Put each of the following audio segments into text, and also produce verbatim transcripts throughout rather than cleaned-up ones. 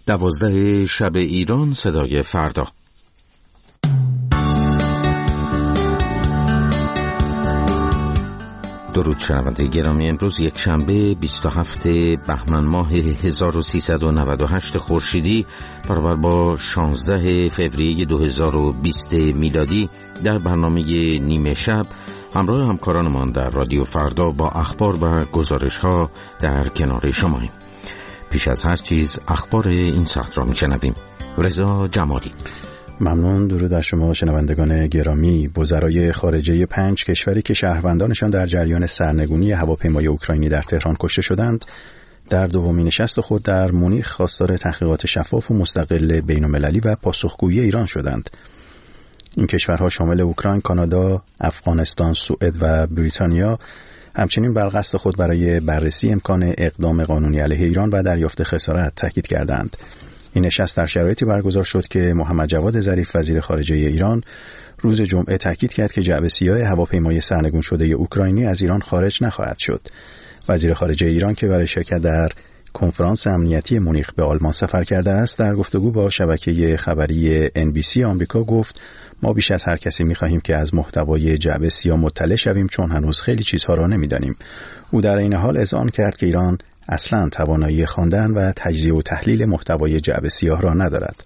دوازده شب ایران، صدای فردا. درود شنونده گرامی، امروز یک شنبه بیست و هفتم بهمن ماه هزار و سیصد و نود و هشت خورشیدی برابر با شانزده فوریه دو هزار و بیست میلادی در برنامه نیمه شب همراه همکارانمان در رادیو فردا با اخبار و گزارش‌ها در کنار شماییم. پیش از هر چیز اخبار این ساعت را می‌شنویم. رضا جمالی. ممنون. درود بر شما شنوندگان گرامی. وزرای خارجه پنج کشوری که شهروندانشان در جریان سرنگونی هواپیمای اوکراینی در تهران کشته شدند، در دومین نشست خود در مونیخ خواستار تحقیقات شفاف و مستقل بین‌المللی و پاسخگویی ایران شدند. این کشورها شامل اوکراین، کانادا، افغانستان، سوئد و بریتانیا همچنین بر قصد خود برای بررسی امکان اقدام قانونی علیه ایران و دریافت خسارت تاکید کردند. این نشست در شرایطی برگزار شد که محمد جواد ظریف وزیر خارجه ایران روز جمعه تاکید کرد که جعبه سیاه هواپیمای سرنگون شده اوکراینی از ایران خارج نخواهد شد. وزیر خارجه ایران که برای شرکت در کنفرانس امنیتی مونیخ به آلمان سفر کرده است، در گفتگو با شبکه خبری ان بی سی آمریکا گفت: ما بیش از هر کسی می‌خواهیم که از محتوای جعبه سیاه مطلع شویم، چون هنوز خیلی چیزها را نمی‌دانیم. او در این حال اذعان کرد که ایران اصلاً توانایی خواندن و تجزیه و تحلیل محتوای جعبه سیاه را ندارد.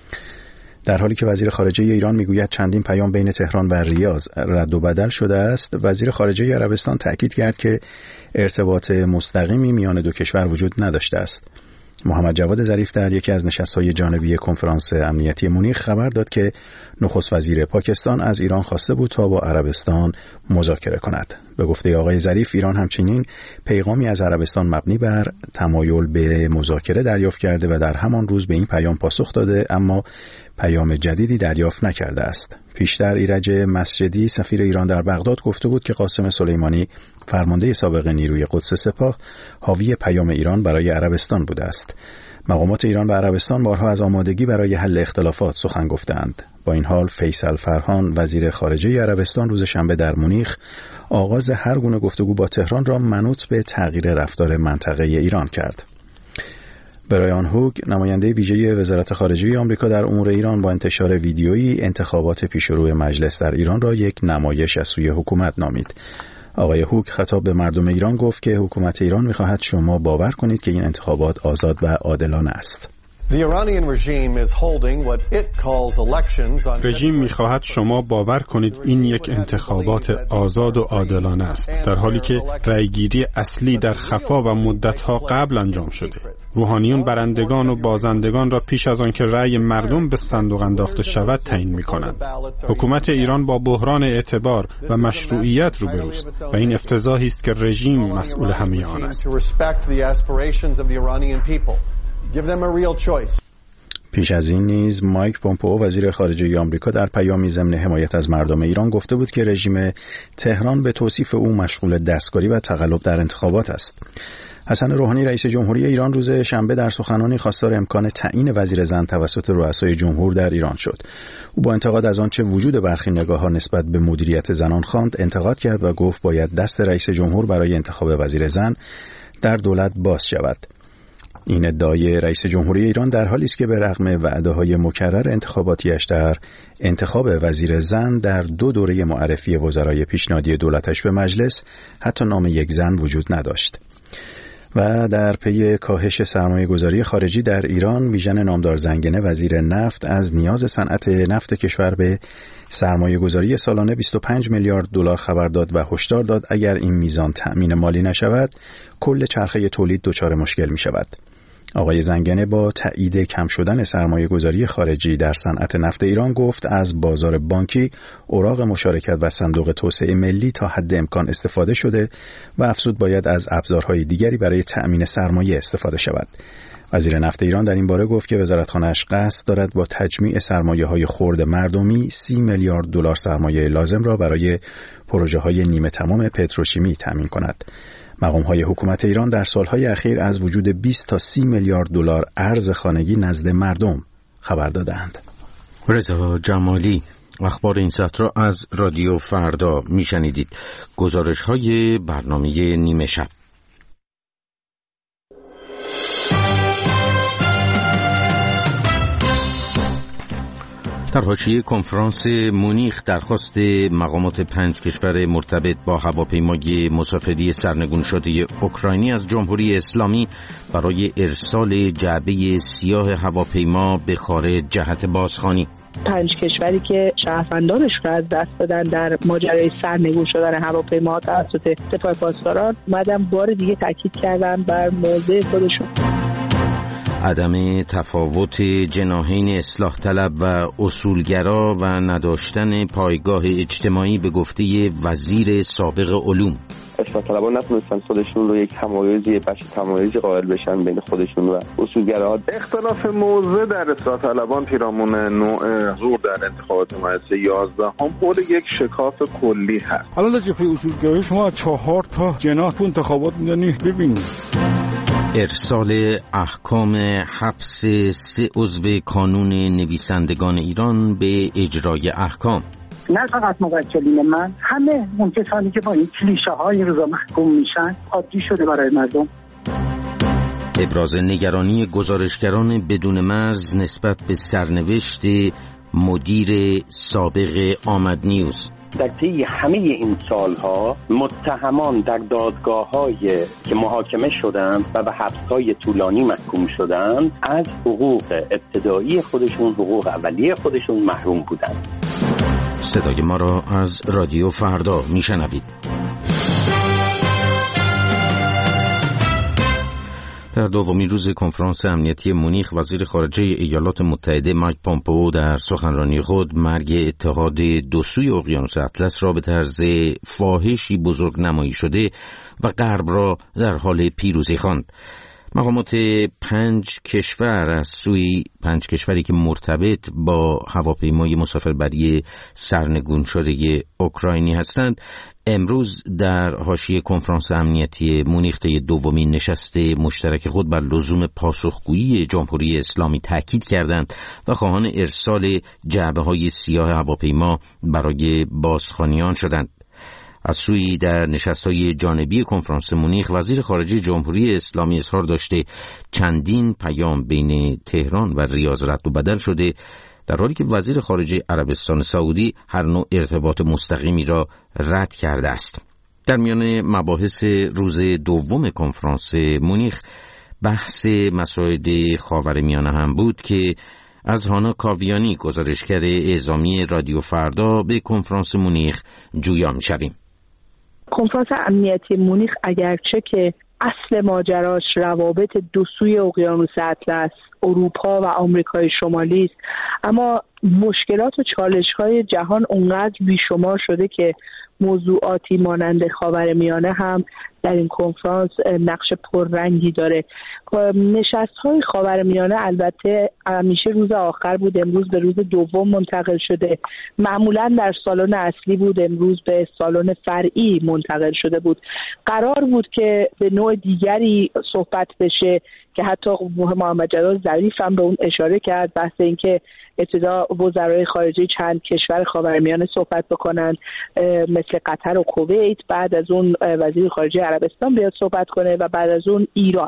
در حالی که وزیر خارجه ایران میگوید چندین پیام بین تهران و ریاض رد و بدل شده است، وزیر خارجه عربستان تاکید کرد که ارتباط مستقیمی میان دو کشور وجود نداشته است. محمد جواد ظریف در یکی از نشست‌های جانبی کنفرانس امنیتی مونیخ خبر داد که نخست وزیر پاکستان از ایران خواسته بود تا با عربستان مذاکره کند. به گفته آقای ظریف، ایران همچنین پیغامی از عربستان مبنی بر تمایل به مذاکره دریافت کرده و در همان روز به این پیام پاسخ داده، اما پیام جدیدی دریافت نکرده است. پیشتر ایرج مسجدی سفیر ایران در بغداد گفته بود که قاسم سلیمانی فرمانده سابق نیروی قدس سپاه حاوی پیام ایران برای عربستان بوده است. مقامات ایران و عربستان بارها از آمادگی برای حل اختلافات سخن گفتند. با این حال فیصل فرهان وزیر خارجه عربستان روز شنبه در مونیخ آغاز هر گونه گفتگو با تهران را منوط به تغییر رفتار منطقه ایران کرد. برایان هوگ نماینده ویژه وزارت خارجه آمریکا در امور ایران با انتشار ویدیویی انتخابات پیشرو مجلس در ایران را یک نمایش از سوی حکومت نامید. آقای هوگ خطاب به مردم ایران گفت که حکومت ایران می‌خواهد شما باور کنید که این انتخابات آزاد و عادلانه است. رژیم می‌خواهد شما باور کنید این یک انتخابات آزاد و عادلانه است، در حالی که رأیگیری اصلی در خفا و مدت‌ها قبل انجام شده. روحانیون برندگان و بازندگان را پیش از آن که رأی مردم به صندوق انداخته شود تعیین می‌کنند. حکومت ایران با بحران اعتبار و مشروعیت روبروست و این افتضاحی است که رژیم مسئول همه آن است. پیش از این نیز مایک پومپئو وزیر خارجه آمریکا در پیامی ضمن حمایت از مردم ایران گفته بود که رژیم تهران به توصیف او مشغول دستکاری و تقلب در انتخابات است. حسن روحانی رئیس جمهوری ایران روز شنبه در سخنرانی خواستار امکان تعیین وزیر زن توسط رؤسای جمهور در ایران شد. او با انتقاد از آنچه وجود برخی نگاه‌ها نسبت به مدیریت زنان خواند انتقاد کرد و گفت باید دست رئیس جمهور برای انتخاب وزیر زن در دولت باز شود. این ادعای رئیس جمهوری ایران در حالی است که به رغم وعده‌های مکرر انتخاباتیش در انتخاب وزیر زن در دو دوره معرفی وزرای پیشنهادی دولتش به مجلس حتی نام یک زن وجود نداشت. و در پی کاهش سرمایه‌گذاری خارجی در ایران، ویژن نامدار زنگنه وزیر نفت از نیاز صنعت نفت کشور به سرمایه‌گذاری سالانه بیست و پنج میلیارد دلار خبر داد و هشدار داد اگر این میزان تأمین مالی نشود، کل چرخه تولید دچار مشکل می‌شود. آقای زنگنه با تایید کم شدن سرمایه‌گذاری خارجی در صنعت نفت ایران گفت از بازار بانکی، اوراق مشارکت و صندوق توسعه ملی تا حد امکان استفاده شده و افزود باید از ابزارهای دیگری برای تأمین سرمایه استفاده شود. وزیر نفت ایران در این باره گفت که وزارتخانه‌اش قصد دارد با تجمیع سرمایه‌های خرد مردمی سی میلیارد دلار سرمایه لازم را برای پروژه‌های نیمه تمام پتروشیمی تامین کند. مقام‌های حکومت ایران در سالهای اخیر از وجود بیست تا سی میلیارد دلار ارز خانگی نزد مردم خبر دادند. رضا جمالی. اخبار این ساعت را از رادیو فردا میشنیدید. گزارش‌های برنامه نیمه شب. در حاشیه کنفرانس مونیخ درخواست مقامات پنج کشور مرتبط با هواپیمای مسافری سرنگون شده اوکراینی از جمهوری اسلامی برای ارسال جعبه سیاه هواپیما به خارج جهت بازخوانی. پنج کشوری که شهروندانش را از دست دادن در ماجرای سرنگون شدن هواپیما توسط سپاه پاسداران اومدن بار دیگه تاکید کردن بر موضع خودشون. عدم تفاوت جناحین اصلاح طلب و اصولگرا و نداشتن پایگاه اجتماعی به گفته وزیر سابق علوم. اصلاح طلبان نتونستن خودشون رو یک تمایزی بخش تمایزی قائل بشن بین خودشون و اصولگراها. اختلاف موضع در اصلاح طلبان پیرامون نوع ظهور در انتخابات مجلس یازده هم حول یک شکاف کلی هست. حالا در جبهه اصولگرایی شما چهار تا جناح تو انتخابات میدونید. ببینید ارسال احکام حبس سه عضو کانون نویسندگان ایران به اجرای احکام. نه فقط موکلین من، همه اون کسانی که با این کلیشه های روزا محکوم میشن عادی شده برای مردم. ابراز نگرانی گزارشگران بدون مرز نسبت به سرنوشت مدیر سابق آمد نیوز. در طی همه این سالها متهمان در دادگاه‌های که محاکمه شدند و به حبس‌های طولانی محکوم شدند از حقوق ابتدایی خودشون، حقوق اولیه خودشون محروم بودند. صدای ما را از رادیو فردا میشنوید. در دومین روز کنفرانس امنیتی مونیخ وزیر خارجه ایالات متحده مایک پومپئو در سخنرانی خود مرگ اتحاد دو سوی اقیانوس اطلس را به طرز فاحشی بزرگ نمایی شده و غرب را در حال پیروزی خواند. مقامات پنج کشور از سوی پنج کشوری که مرتبط با هواپیمای مسافربری سرنگون شده اوکراینی هستند امروز در حاشیه کنفرانس امنیتی مونیخ طی دومین نشست مشترک خود بر لزوم پاسخگویی جمهوری اسلامی تاکید کردند و خواهان ارسال جعبه‌های سیاه هواپیما برای بازخوانیان شدند. از سوی در نشست‌های جانبی کنفرانس مونیخ وزیر خارجه جمهوری اسلامی اظهار داشته چندین پیام بین تهران و ریاض رد و بدل شده، در حالی که وزیر خارجه عربستان سعودی هر نوع ارتباط مستقیمی را رد کرده است. در میان مباحث روز دوم کنفرانس مونیخ بحث مسائل خاورمیانه هم بود که از هانا کاویانی گزارشگر اعزامی رادیو فردا به کنفرانس مونیخ جویا می‌شویم. کنفرانس امنیتی مونیخ اگرچه که اصل ماجراش روابط دو سوی اقیانوس اطلس، اروپا و آمریکای شمالی است، اما مشکلات و چالش‌های جهان اونقدر بیشمار شده که موضوعاتی مانند خاورمیانه هم در این کنفرانس نقش پررنگی داره. نشست‌های خاورمیانه البته همیشه روز آخر بود، امروز به روز دوم منتقل شده. معمولاً در سالن اصلی بود، امروز به سالن فرعی منتقل شده بود. قرار بود که به نوع دیگری صحبت بشه که حتی محمد جواد ظریف هم به اون اشاره کرد، بحث این که ابتدا وزرای خارجه چند کشور خاورمیانه صحبت بکنن مثل قطر و کویت، بعد از اون وزیر خارجه عربستان بیاد صحبت کنه و بعد از اون ایران،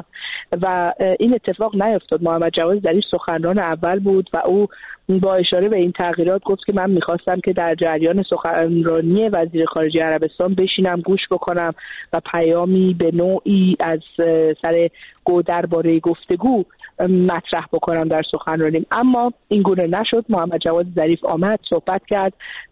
و این اتفاق نیفتاد. محمد جواد ظریف سخنران اول بود و او با اشاره به این تغییرات گفت که من میخواستم که در جریان سخنرانی وزیر خارجه عربستان بشینم گوش بکنم و پیامی به نوعی از سر گو درباره گفتگو مطرح بکنم در سخنرانیم، اما این گونه نشد. محمد جواد ظریف آمد صحبت کرد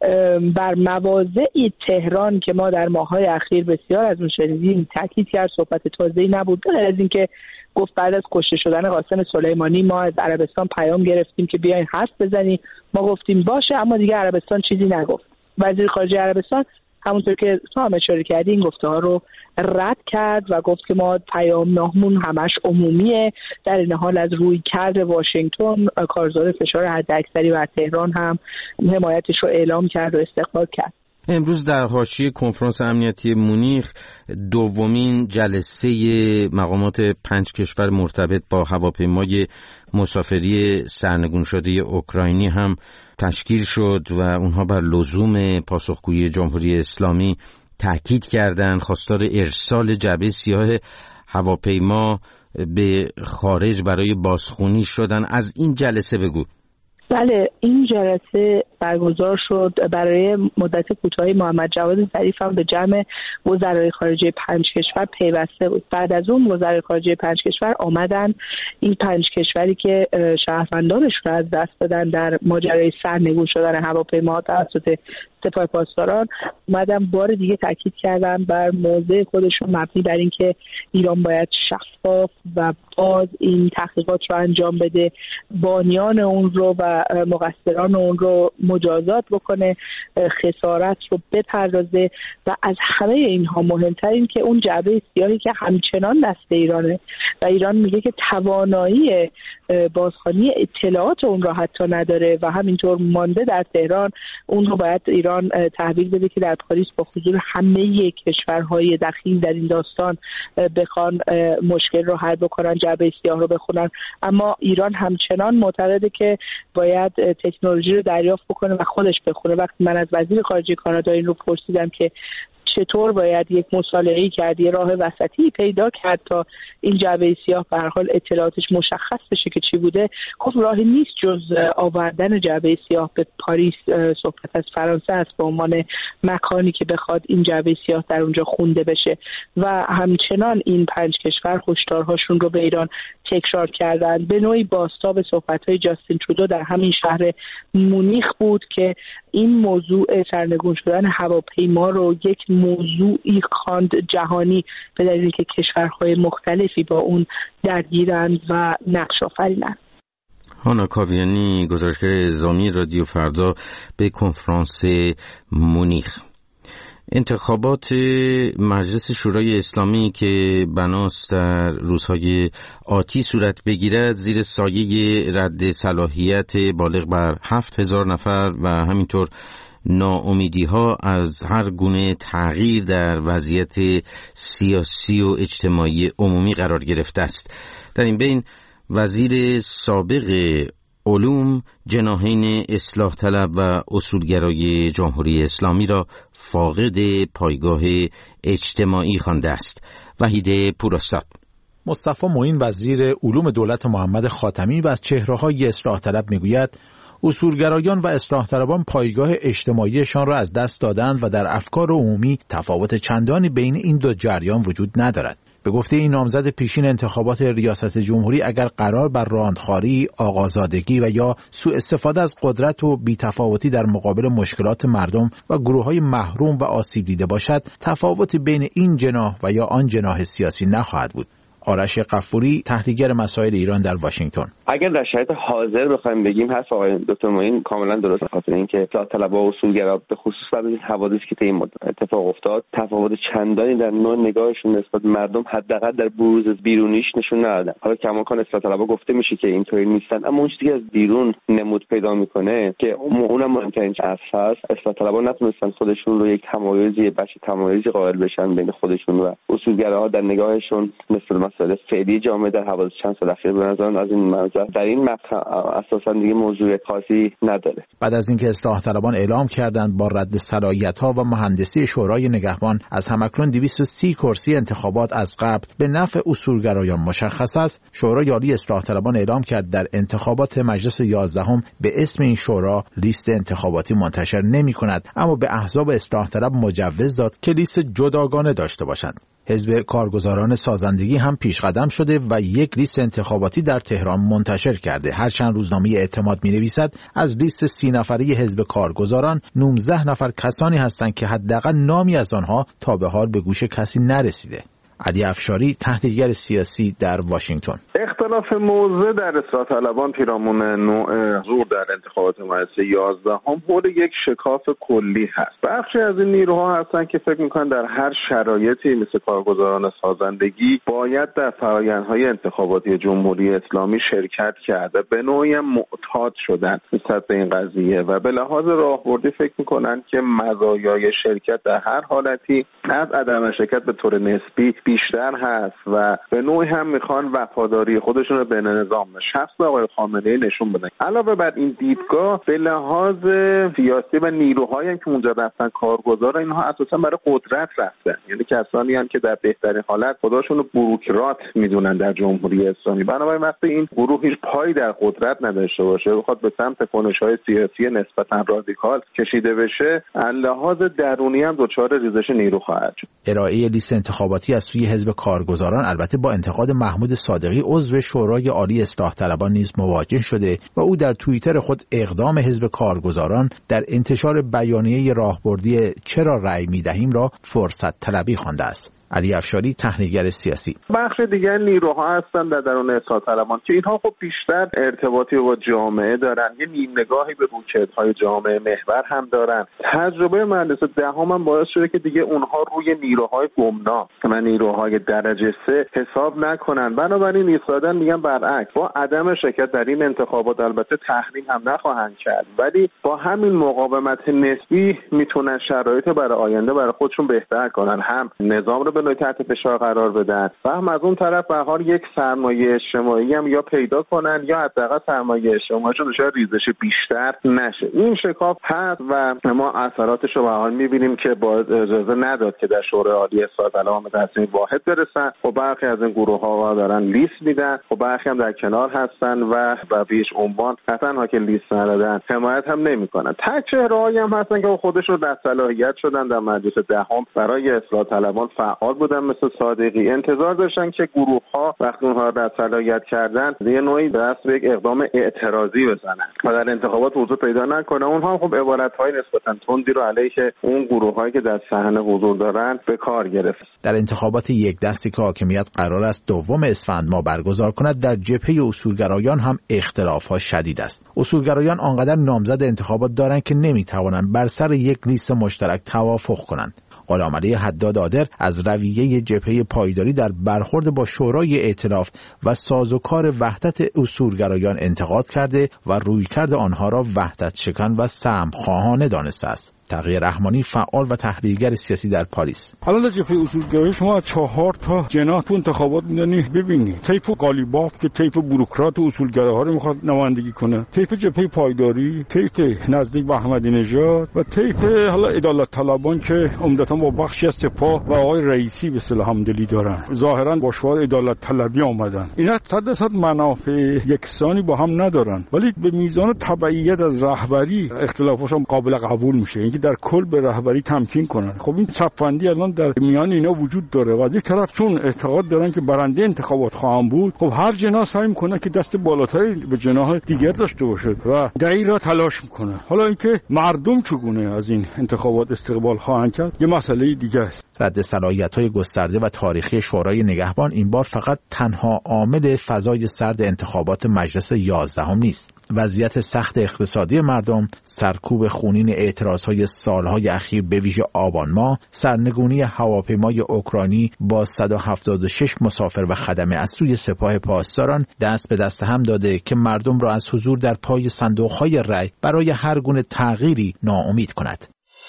بر مواضع تهران که ما در ماه‌های اخیر بسیار از اون شنیدیم، تاکید کرد صحبت تازه‌ای نبود، غیر از اینکه گفت بعد از کشته شدن قاسم سلیمانی ما از عربستان پیام گرفتیم که بیاین حرف بزنیم، ما گفتیم باشه، اما دیگه عربستان چیزی نگفت. وزیر خارجه عربستان همونطور که تو هم اشاره کردی این گفته ها رو رد کرد و گفت که ما پیام ناممون همش عمومیه. در این حال از روی کرد واشنگتن کارزار فشار حداکثری بر تهران هم حمایتش رو اعلام کرد و استقبال کرد. امروز در حاشیه کنفرانس امنیتی مونیخ دومین جلسه مقامات پنج کشور مرتبط با هواپیمای مسافری سرنگون شده اوکراینی هم تشکیل شد و اونها بر لزوم پاسخگویی جمهوری اسلامی تاکید کردند. خواستار ارسال جعبه سیاه هواپیما به خارج برای بازخوانی شدن. از این جلسه بگو. بله، این جلسه برگزار شد. برای مدت کوتاهی محمد جواد ظریف هم به جمع وزرای خارجه پنج کشور پیوسته بود. بعد از اون وزرای خارجه پنج کشور آمدن، این پنج کشوری که شهروندانش رو از دست دادن در ماجرای سرنگون شدن هواپیما توسط سپاه پاسداران، اومدن بار دیگه تاکید کردن بر موضع خودشون مبنی بر اینکه ایران باید شفاف و باز این تحقیقات رو انجام بده، بانیان اون رو و مقصران اون رو مجازات بکنه، خسارت رو بپردازه و از همه اینها مهمتر این که اون جعبه سیاهی که همچنان دست ایرانه و ایران میگه که توانایی بازخوانی اطلاعات اون رو حتی نداره و همینطور مانده در تهران، اون رو باید ایران تحویل بده که در پاریس با حضور همه کشورهای دخیل در این داستان بخوان مشکل رو حل بکنن، جعبه سیاه رو بخونن. اما ایران همچنان معتقده که باید تکنولوژی رو دریافت بکنه و خودش بخونه. وقتی من از وزیر خارجه کانادا این رو پرسیدم که چطور باید یک مصالحه‌ای کرد، یه راه وسطی پیدا کرد تا این جعبه سیاه به هر حال اطلاعاتش مشخص بشه که چی بوده، گفت راهی نیست جز آوردن جعبه سیاه به پاریس. صحبت از فرانسه است به عنوان مکانی که بخواد این جعبه سیاه در اونجا خونده بشه و همچنان این پنج کشور هشدارهاشون رو به ایران تکرار کردن. به نوعی بازتاب صحبت‌های جاستین ترودو در همین شهر مونیخ بود که این موضوع سرنگون شدن هواپیما رو یک موضوعی خواند جهانی به دلیل که کشورهای مختلفی با اون درگیرند و نقش آفرینند. هانا کاویانی، گزارشگر زامی رادیو فردا، به کنفرانس مونیخ. انتخابات مجلس شورای اسلامی که بناست در روزهای آتی صورت بگیرد زیر سایه رد صلاحیت بالغ بر هفت هزار نفر و همینطور ناامیدی ها از هر گونه تغییر در وضعیت سیاسی و اجتماعی عمومی قرار گرفته است. در این بین وزیر سابق علوم جناحین اصلاح طلب و اصولگرای جمهوری اسلامی را فاقد پایگاه اجتماعی خوانده است. وحید پوراستاد. مصطفی معین وزیر علوم دولت محمد خاتمی و چهره‌های اصلاح طلب میگوید اصولگرایان و اصلاح طلبان پایگاه اجتماعیشان را از دست دادند و در افکار عمومی تفاوت چندانی بین این دو جریان وجود ندارد. به گفته این نامزد پیشین انتخابات ریاست جمهوری اگر قرار بر راندخواری، آقازادگی و یا سوء استفاده از قدرت و بی‌تفاوتی در مقابل مشکلات مردم و گروه‌های محروم و آسیب دیده باشد، تفاوتی بین این جناح و یا آن جناح سیاسی نخواهد بود. آرش غفوری، تحلیلگر مسائل ایران در واشنگتن: اگر در شرایط حاضر بخوایم بگیم حرف آقای دکتر معین کاملا درست، خاطر اینکه اصلاح طلبها و اصولگرا به خصوص بعد از این حوادثی که طی اتفاق افتاد تفاوت چندانی در نوع نگاهشون نسبت به مردم حداقل در بروز بیرونیش نشون ندادن. حالا کماکان اصلاح طلبها گفته میشه که اینطوری نیستن، اما اون چیزی که از بیرون نمود پیدا میکنه که اونم مهمترین اصل هست، اصلاح طلبها نتونستن خودشون رو یک تمایزی بچه تمایزی قائل بشن بین خودشون و اصولگراها در نگاهشون نسبت مسائل فعلی جامعه در حوادث چند سال اخیر. به نظر از این منظر در این مقطع اساسا دیگه موضوع خاصی نداره. بعد از اینکه اصلاح طلبان اعلام کردند با رد صلاحیت‌ها و مهندسی شورای نگهبان از همکنون دویست و سی کرسی انتخابات از قبل به نفع اصولگرایان مشخص است، شورای عالی اصلاح طلبان اعلام کرد در انتخابات مجلس یازدهم به اسم این شورا لیست انتخاباتی منتشر نمی‌کند، اما به احزاب اصلاح طلب مجوز داد که لیست جداگانه داشته باشند. حزب کارگزاران سازندگی هم پیش قدم شده و یک لیست انتخاباتی در تهران منتشر کرده. هرچند روزنامه اعتماد می‌نویسد از لیست سی نفری حزب کارگزاران نوزده نفر کسانی هستند که حداقل نامی از آنها تا به حال به گوش کسی نرسیده. علی افشاری، تحلیلگر سیاسی در واشنگتن: اختلاف موضع در اصلاح طلبان پیرامون نوع حضور در انتخابات مجلس یازدهم حول یک شکاف کلی هست. بخشی از این نیروها هستند که فکر میکنن در هر شرایطی مثل کارگزاران سازندگی باید در فرآیندهای انتخاباتی جمهوری اسلامی شرکت کرده، به نوعی معتاد شدن نسبت به این قضیه و به لحاظ راهبردی فکر میکنن که مزایای شرکت در هر حالتی از عدم شرکت به طور نسبی بیشتر هست و به نوعی هم میخوان وفاداری خودشون رو به نظام به شخص آقای خامنه‌ای نشون بدن. علاوه بر این دیدگاه به لحاظ سیاسی و نیروهایی هم که اونجا رفتن کارگزار، اینها اساسا برای قدرت رفتن، یعنی کسانی هم که در بهترین حالت خودشون رو بوروکرات میدونن در جمهوری اسلامی. بنابراین وقتی این گروه هیچ پایی در قدرت نداشته باشه، بخواد به سمت کنش‌های سیاسی نسبتا رادیکال کشیده بشه، لحاظ درونی هم دچار ریزش نیرو خواهد شد. ارائه لیست انتخاباتی از سوی حزب کارگزاران البته با انتقاد محمود صادقی عضو شورای عالی اصلاح طلبان نیز مواجه شده و او در توییتر خود اقدام حزب کارگزاران در انتشار بیانیه راهبردی چرا رأی می‌دهیم را فرصت طلبی خوانده است. علی افشاری، تحلیلگر سیاسی: بخش دیگر نیروها هستن در درون اصلاح طلبان که اینها خب بیشتر ارتباطی با جامعه دارن، یه نیم نگاهی به رویکردهای جامعه محور هم دارن. تجربه مجلس دهم هم باعث شده که دیگه اونها روی نیروهای گمنام و نیروهای درجه سه حساب نکنن. بنابراین ایستادن میگن برعکس، با عدم شرکت در این انتخابات البته تحریم هم نخواهند کرد، ولی با همین مقاومت نسبی میتونن شرایط برای آینده برای خودشون بهتر کنن، هم نظام رو به تحت فشار قرار بدن و هم از اون طرف به حال یک سرمایه اجتماعی هم یا پیدا کنن یا حداقل سرمایه اجتماعیشون دچار ریزش بیشتر نشه. این شکاف هست و ما اثراتش رو به حال می‌بینیم که باید اجازه نداد که در شورای عالی اصلاح طلبان به تصمیم واحد برسن و برخی از این گروه‌ها دارن لیست میدن و برخی هم در کنار هستن و به هیچ عنوان نه تنها که لیست ندادن حمایت هم نمی‌کنن. تک چهره‌هایی هم هستن که خودشون در صلاحیت شدن در مجلس دهم برای اصلاح طلبان فعال بودن، مثل صادقی. انتظار داشتن که گروه‌ها وقتی اونها را تسلط کردن یه نوعی دست به یک اقدام اعتراضی بزنن و در انتخابات حضور پیدا نکنه. اونها خب عبارت‌های نسبتاً تندی رو علیه اون گروه‌هایی که در صحنه حضور دارن به کار گرفت. در انتخابات یک دستی که حاکمیت قرار است دوم اسفند ماه برگزار کند، در جبهه اصولگرایان هم اختلاف‌ها شدید است. اصولگرایان آنقدر نامزد انتخابات دارند که نمی‌توانند بر سر یک لیست مشترک توافق کنند. غلامعلی حداد عادر از رویه جبهه پایداری در برخورد با شورای ائتلاف و سازوکار وحدت اصولگرایان انتقاد کرده و رویکرد آنها را وحدت شکن و سمخواهانه دانسته است. تقی رحمانی، فعال و تحلیلگر سیاسی در پاریس: الان در جبهه اصولگرایی شما چهار تا جناح تو انتخابات میدونی ببینید، طیف قالیباف که طیف بوروکرات و اصولگراها رو میخواد نمایندگی کنه، طیف جبهه پایداری، طیف نزدیک به احمدی نژاد و طیف حالا عدالت طلبان که عمدتاً با بخشی از سپاه و آقای رئیسی به اصطلاح همدلی دارن، ظاهراً با شعار عدالت طلبی آمدن. اینا صد درصد منافع یکسانی با هم ندارن، ولی به میزان تبعیت از رهبری اختلافشون قابل قبول میشه، اینکه در کل به رهبری تمکین کنن. خب این چپندی الان در میان اینا وجود داره و از یک طرف چون اعتقاد دارن که برنده انتخابات خواهند بود، خب هر جناح سعی میکنه که دست بالاتری به جناح دیگر داشته باشه و در این راه تلاش میکنه. حالا اینکه مردم چگونه از این انتخابات استقبال خواهند کرد یه مسئله دیگه است. رد صلاحیت‌های گسترده و تاریخی شورای نگهبان این بار فقط تنها عامل فضای سرد انتخابات مجلس یازدهم نیست. وضعیت سخت اقتصادی مردم، سرکوب خونین اعتراضهای سالهای اخیر به ویژه آبان ماه، سرنگونی هواپیمای اوکراینی با صد و هفتاد و شش مسافر و خدمه از سوی سپاه پاسداران دست به دست هم داده که مردم را از حضور در پای صندوق‌های رای برای هر گونه تغییری ناامید کند.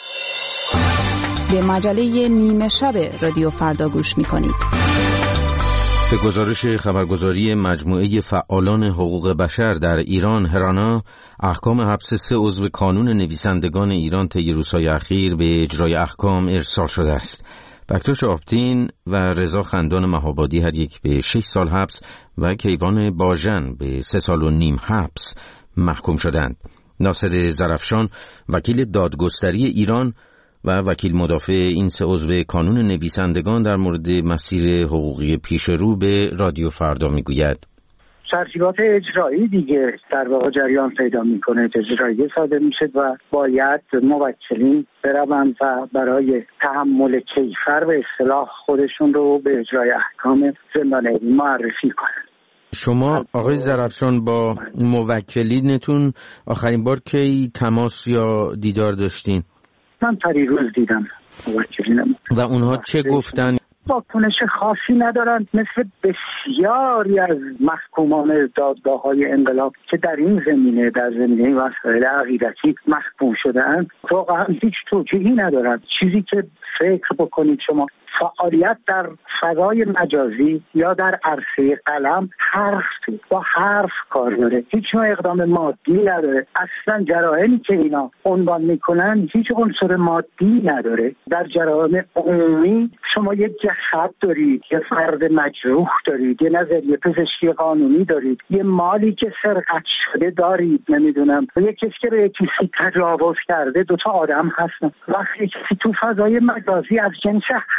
به مجله نیمه شب رادیو فردا گوش می‌کنید. به گزارش خبرگزاری مجموعه فعالان حقوق بشر در ایران هرانا، احکام حبس سه عضو کانون نویسندگان ایران طی روزهای اخیر به اجرای احکام ارسال شده است. بکتاش آپتین و رضا خندان مهابادی هر یک به شش سال حبس و کیوان باژن به سه سال و نیم حبس محکوم شدند. ناصر زرفشان، وکیل دادگستری ایران و وکیل مدافع این سه عضو کانون نویسندگان در مورد مسیر حقوقی پیشرو به رادیو فردا میگوید: ترتیبات اجرایی دیگه در واقع جریان پیدا میکنه، اجرایی صادر میشه و باید موکلین بروند و برای تحمل کیفر به اصطلاح خودشون رو به اجرای احکام زندانی معرفی کنن. شما آقای زرفشان با موکلینتون آخرین بار کی تماس یا دیدار داشتین؟ من پریروز دیدم موکلینم. و اونها چه گفتن؟ واکنش خاصی ندارن، مثل بسیاری از محکومان دادگاه‌های انقلاب که در این زمینه در زمینه مسائل عقیدتی محکوم شده‌اند واقعا هیچ توجیهی ندارن. چیزی که فکر بکنید شما فعالیت در فضای مجازی یا در عرصه قلم حرف با حرف کار داره، هیچ نوع اقدام مادی نداره. اصلا جرائمی که اینا عنوان میکنن هیچ عنصر مادی نداره. در جرائم عمومی شما یک جسد دارید، یه فرد مجروح دارید، یه نظریه پزشکی قانونی دارید، یه مالی که سرقت شده دارید، نمیدونم یه کسی که به کسی تجاوز کرده، دوتا آدم هستن. وقتی کسی تو فضای مجازی از جنس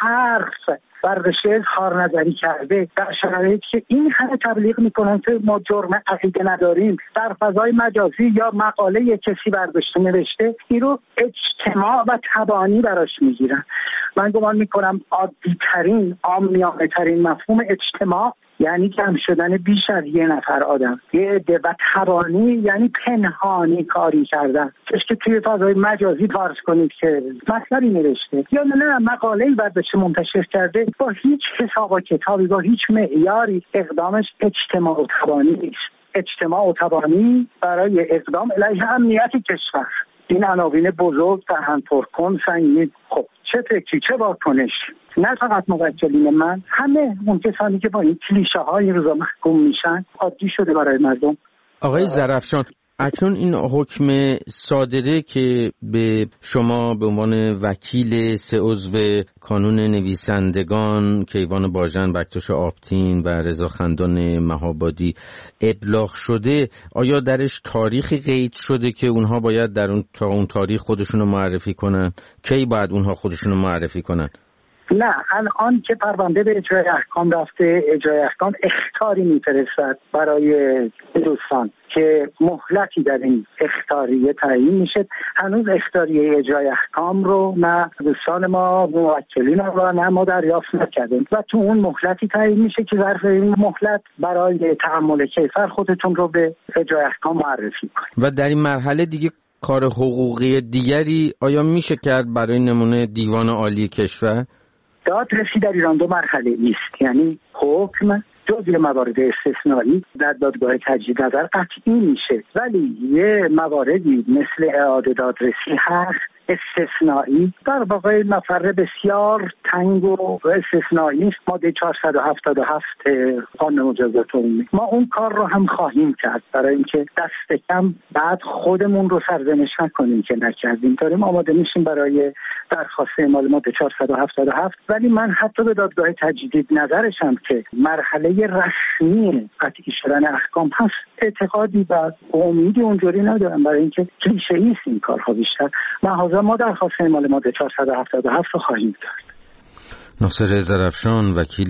حرف برداشته اظهار نظری کرده در شرایطی که این همه تبلیغ میکنن که ما جرم عقیده نداریم، در فضای مجازی یا مقاله یک کسی برداشته نوشته، این رو اجتماع و تبانی براش میگیرن. من گمان میکنم عادی ترین عامیانه ترین مفهوم اجتماع یعنی جمع شدن بیش از یه نفر آدم، یه عده، و تبانی یعنی پنهانی کاری کردن. که توی فضای مجازی فرض کنید که مطلبی نوشته یا نه مقاله‌ای برداشته منتشر کرده، با هیچ حساب و کتابی، با هیچ معیاری اقدامش اجتماع و تبانی نیست. اجتماع و تبانی برای اقدام علیه امنیت کشور، این عناوین بزرگ دهن پرکن سنگین. خب چه فکری، چه واکنش؟ نه فقط موکلین من، همه اون کسانی که با این کلیشه ها این روزا محکوم میشن عادی شده برای مردم. آقای ظرفشان، اکنون این حکم صادره که به شما به عنوان وکیل سه عضو کانون نویسندگان کیوان باژن، بکتاش آبتین و رضا خندان مهابادی ابلاغ شده، آیا درش تاریخی قید شده که اونها باید در اون تا اون تاریخ خودشونو معرفی کنن؟ کی باید اونها خودشونو معرفی کنن؟ نه، الان که پرونده به اجرای احکام رفته، اجرای احکام اخطاری میفرستد برای دوستان که مهلتی در این اخطاریه تعیین میشه. هنوز اخطاریه اجرای احکام رو نه دوستان ما موکلین رو نه ما دریافت نکردیم و تو اون مهلتی تعیین میشه که ظرف این مهلت برای تحمل کیفر خودتون رو به اجرای احکام معرفی کنید. و در این مرحله دیگه کار حقوقی دیگری آیا میشه کرد؟ برای نمونه دیوان عالی کشور دادرسی در ایران دو مرحله است، یعنی حکم جزء موارد استثنایی در دادگاه تجدید نظر قطعی میشه، ولی یه مواردی مثل اعاده دادرسی هست استثنایی، در واقع مفر بسیار تنگ و استثنایی، ماده چهارصد و هفتاد و هفت قانون مجازات عمومی. ما اون کار رو هم خواهیم کرد برای اینکه دست کم بعد خودمون رو سرزنش نکنیم که نکردیم. داریم آماده میشیم برای درخواست اعمال ماده چهارصد و هفتاد و هفت، ولی من حتی به دادگاه تجدید نظرشم که مرحله رسمی قطعی شدن احکام هست اعتقادی و امیدی اونجوری ندارم، برای اینکه کلیشه‌ای است این کارها بیشتر. من ما درخواست اعمال ماده چهارصد و هفتاد و هفت رو خواهیم کرد. ناصر ظرفشان، وکیل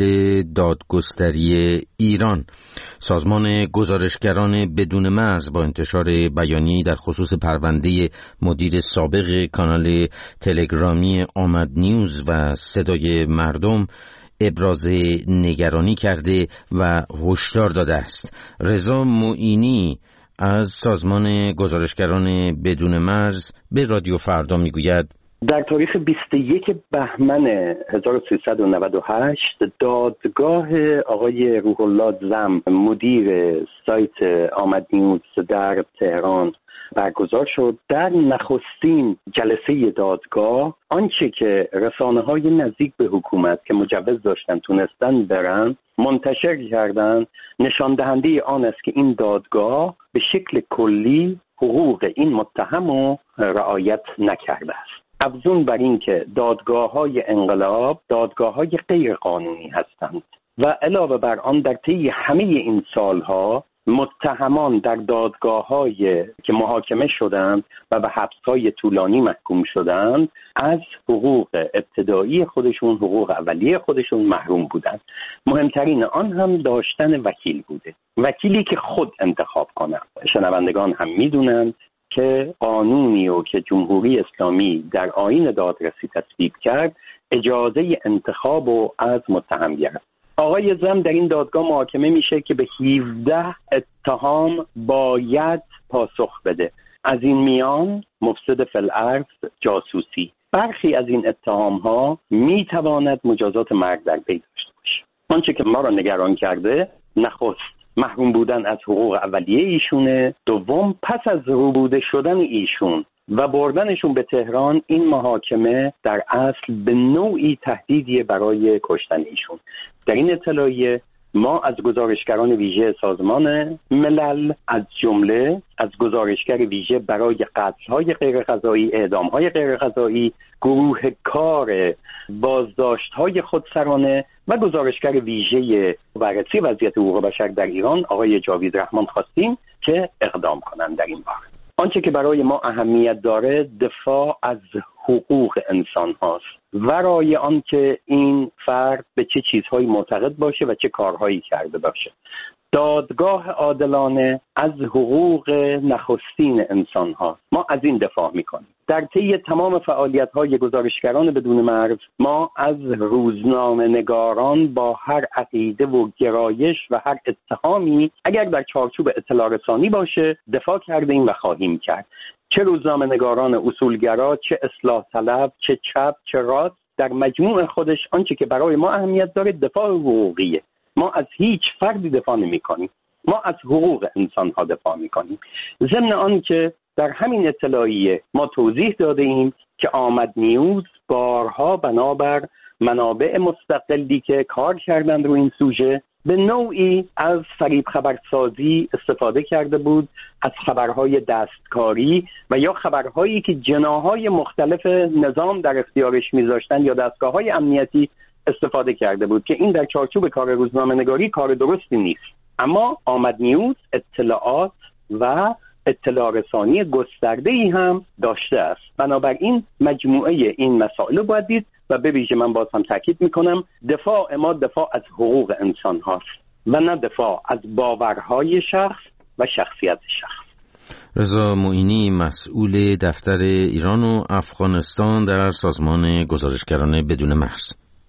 دادگستری ایران. سازمان گزارشگران بدون مرز با انتشار بیانیه‌ای در خصوص پرونده مدیر سابق کانال تلگرامی آمد نیوز و صدای مردم ابراز نگرانی کرده و هشدار داده است. رضا معینی از سازمان گزارشگران بدون مرز به رادیو فردا میگوید در تاریخ بیست و یک بهمن هزار و سیصد و نود و هشت دادگاه آقای روح الله زم مدیر سایت آمد نیوز در تهران برگزار شد. در نخستین جلسه دادگاه آنچه که رسانه‌های نزدیک به حکومت که مجوز داشتن تونستن برن منتشر کردن، نشان دهنده آن است که این دادگاه به شکل کلی حقوق این متهم رو رعایت نکرده است. افزون بر این که دادگاه‌های انقلاب دادگاه‌های غیر قانونی هستند و علاوه بر آن در طی همه این سالها متهمان در دادگاه‌های که محاکمه شدند و به حبس‌های طولانی محکوم شدند از حقوق ابتدایی خودشون، حقوق اولیه خودشون محروم بودند. مهمترین آن هم داشتن وکیل بوده، وکیلی که خود انتخاب کنه. شنوندگان هم می‌دونند که قانونی و که جمهوری اسلامی در آیین دادرسی تصویب کرد اجازه انتخاب و از متهم گرفت. آقای زم در این دادگاه محاکمه میشه که به هفده اتهام باید پاسخ بده. از این میان مفسد فی الارض، جاسوسی. برخی از این اتهام ها میتواند مجازات مرگ در پی داشته باشه. آنچه که ما را نگران کرده نخست محروم بودن از حقوق اولیه ایشونه، دوم پس از روبوده شدن ایشون و بردنشون به تهران، این محاکمه در اصل به نوعی تهدیدیه برای کشتن ایشون. در این اطلاعیه ما از گزارشگران ویژه سازمان ملل، از جمله از گزارشگر ویژه برای قتل‌های غیرقضایی، اعدام‌های غیرقضایی، گروه کار بازداشت‌های خودسرانه و گزارشگر ویژه بررسی وضعیت حقوق بشر در ایران آقای جاوید رحمان خواستیم که اقدام کنند در این باره. آنچه که برای ما اهمیت داره دفاع از حقوق انسان هاست، ورای آن که این فرد به چه چیزهایی معتقد باشه و چه کارهایی کرده باشه. دادگاه عادلانه از حقوق نخستین انسان هاست. ما از این دفاع میکنیم. در طی تمام فعالیت های گزارشگران بدون مرز ما از روزنامه نگاران با هر عقیده و گرایش و هر اتهامی اگر در چارچوب اطلاع رسانی باشه دفاع کردیم و خواهیم کرد. چه روزنامه نگاران اصولگرا، چه اصلاح طلب، چه چپ، چه راست، در مجموع خودش آنچه که برای ما اهمیت داره دفاع حقوقیه. ما از هیچ فردی دفاع نمی کنیم. ما از حقوق انسان ها دفاع می کنیم. ضمن آن که در همین اطلاعیه ما توضیح داده ایم که آمد نیوز بارها بنابر منابع مستقلی که کار کردند روی این سوژه به نوعی از فریب خبرسازی استفاده کرده بود، از خبرهای دستکاری و یا خبرهایی که جناحهای مختلف نظام در اختیارش میذاشتن یا دستگاه‌های امنیتی استفاده کرده بود که این در چارچوب کار روزنامه نگاری کار درستی نیست. اما آمد نیوز اطلاعات و اطلاع رسانی گسترده‌ای هم داشته است. بنابراین مجموعه این مسائل رو باید دید و به ویژه من باز هم تاکید میکنم دفاع ما دفاع از حقوق انسان هاست و نه دفاع از باورهای شخص و شخصیت شخص. رضا معینی، مسئول دفتر ایران و افغانستان در سازمان گزارشگران بدون مرز.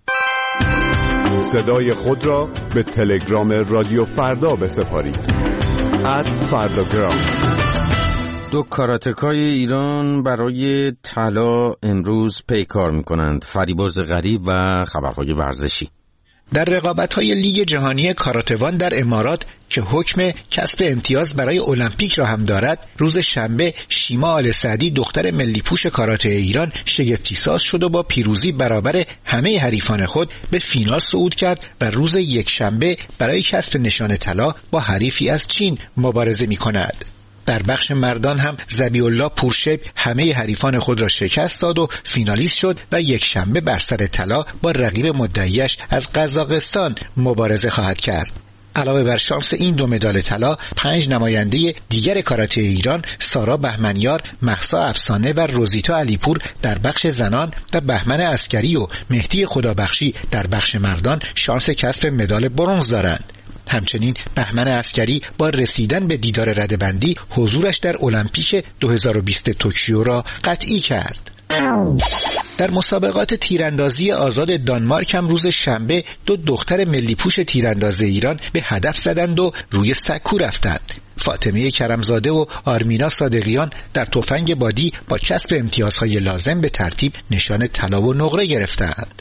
صدای خود را به تلگرام رادیو فردا بسپارید. ات فرداگرام. دو کاراتکای ایران برای طلا امروز پیکار می‌کنند. فریبرز غریب و خبرهای ورزشی. در رقابت‌های لیگ جهانی کاراتوان در امارات که حکم کسب امتیاز برای المپیک را هم دارد، روز شنبه شیما آل سعدی دختر ملی پوش کاراته ایران شگفتی‌ساز شد و با پیروزی برابر همه حریفان خود به فینال صعود کرد و روز یک شنبه برای کسب نشان طلا با حریفی از چین مبارزه می‌کند. در بخش مردان هم ذبیح‌الله پورشب همه حریفان خود را شکست داد و فینالیست شد و یک شنبه بر سر طلا با رقیب مدعیش از قزاقستان مبارزه خواهد کرد. علاوه بر شانس این دو مدال طلا، پنج نماینده دیگر کاراته ایران، سارا بهمنیار، مهسا افسانه و روزیتا علیپور در بخش زنان و بهمن عسکری و مهدی خدابخشی در بخش مردان شانس کسب مدال برنز دارند. همچنین بهمن عسکری با رسیدن به دیدار رده‌بندی حضورش در المپیک دو هزار و بیست توکیو را قطعی کرد. در مسابقات تیراندازی آزاد دانمارک هم روز شنبه دو دختر ملی پوش تیرانداز ایران به هدف زدند و روی سکو رفتند. فاطمه کرمزاده و آرمینا صادقیان در تفنگ بادی با کسب امتیازهای لازم به ترتیب نشان طلا و نقره گرفتند.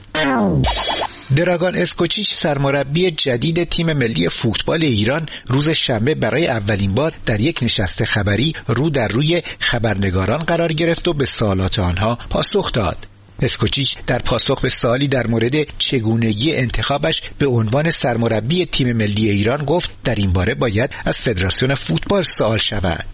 دراگان اسکوچیچ سرمربی جدید تیم ملی فوتبال ایران روز شنبه برای اولین بار در یک نشست خبری رو در روی خبرنگاران قرار گرفت و به سوالات آنها پاسخ داد. اسکوچیچ در پاسخ به سوالی در مورد چگونگی انتخابش به عنوان سرمربی تیم ملی ایران گفت در این باره باید از فدراسیون فوتبال سوال شود.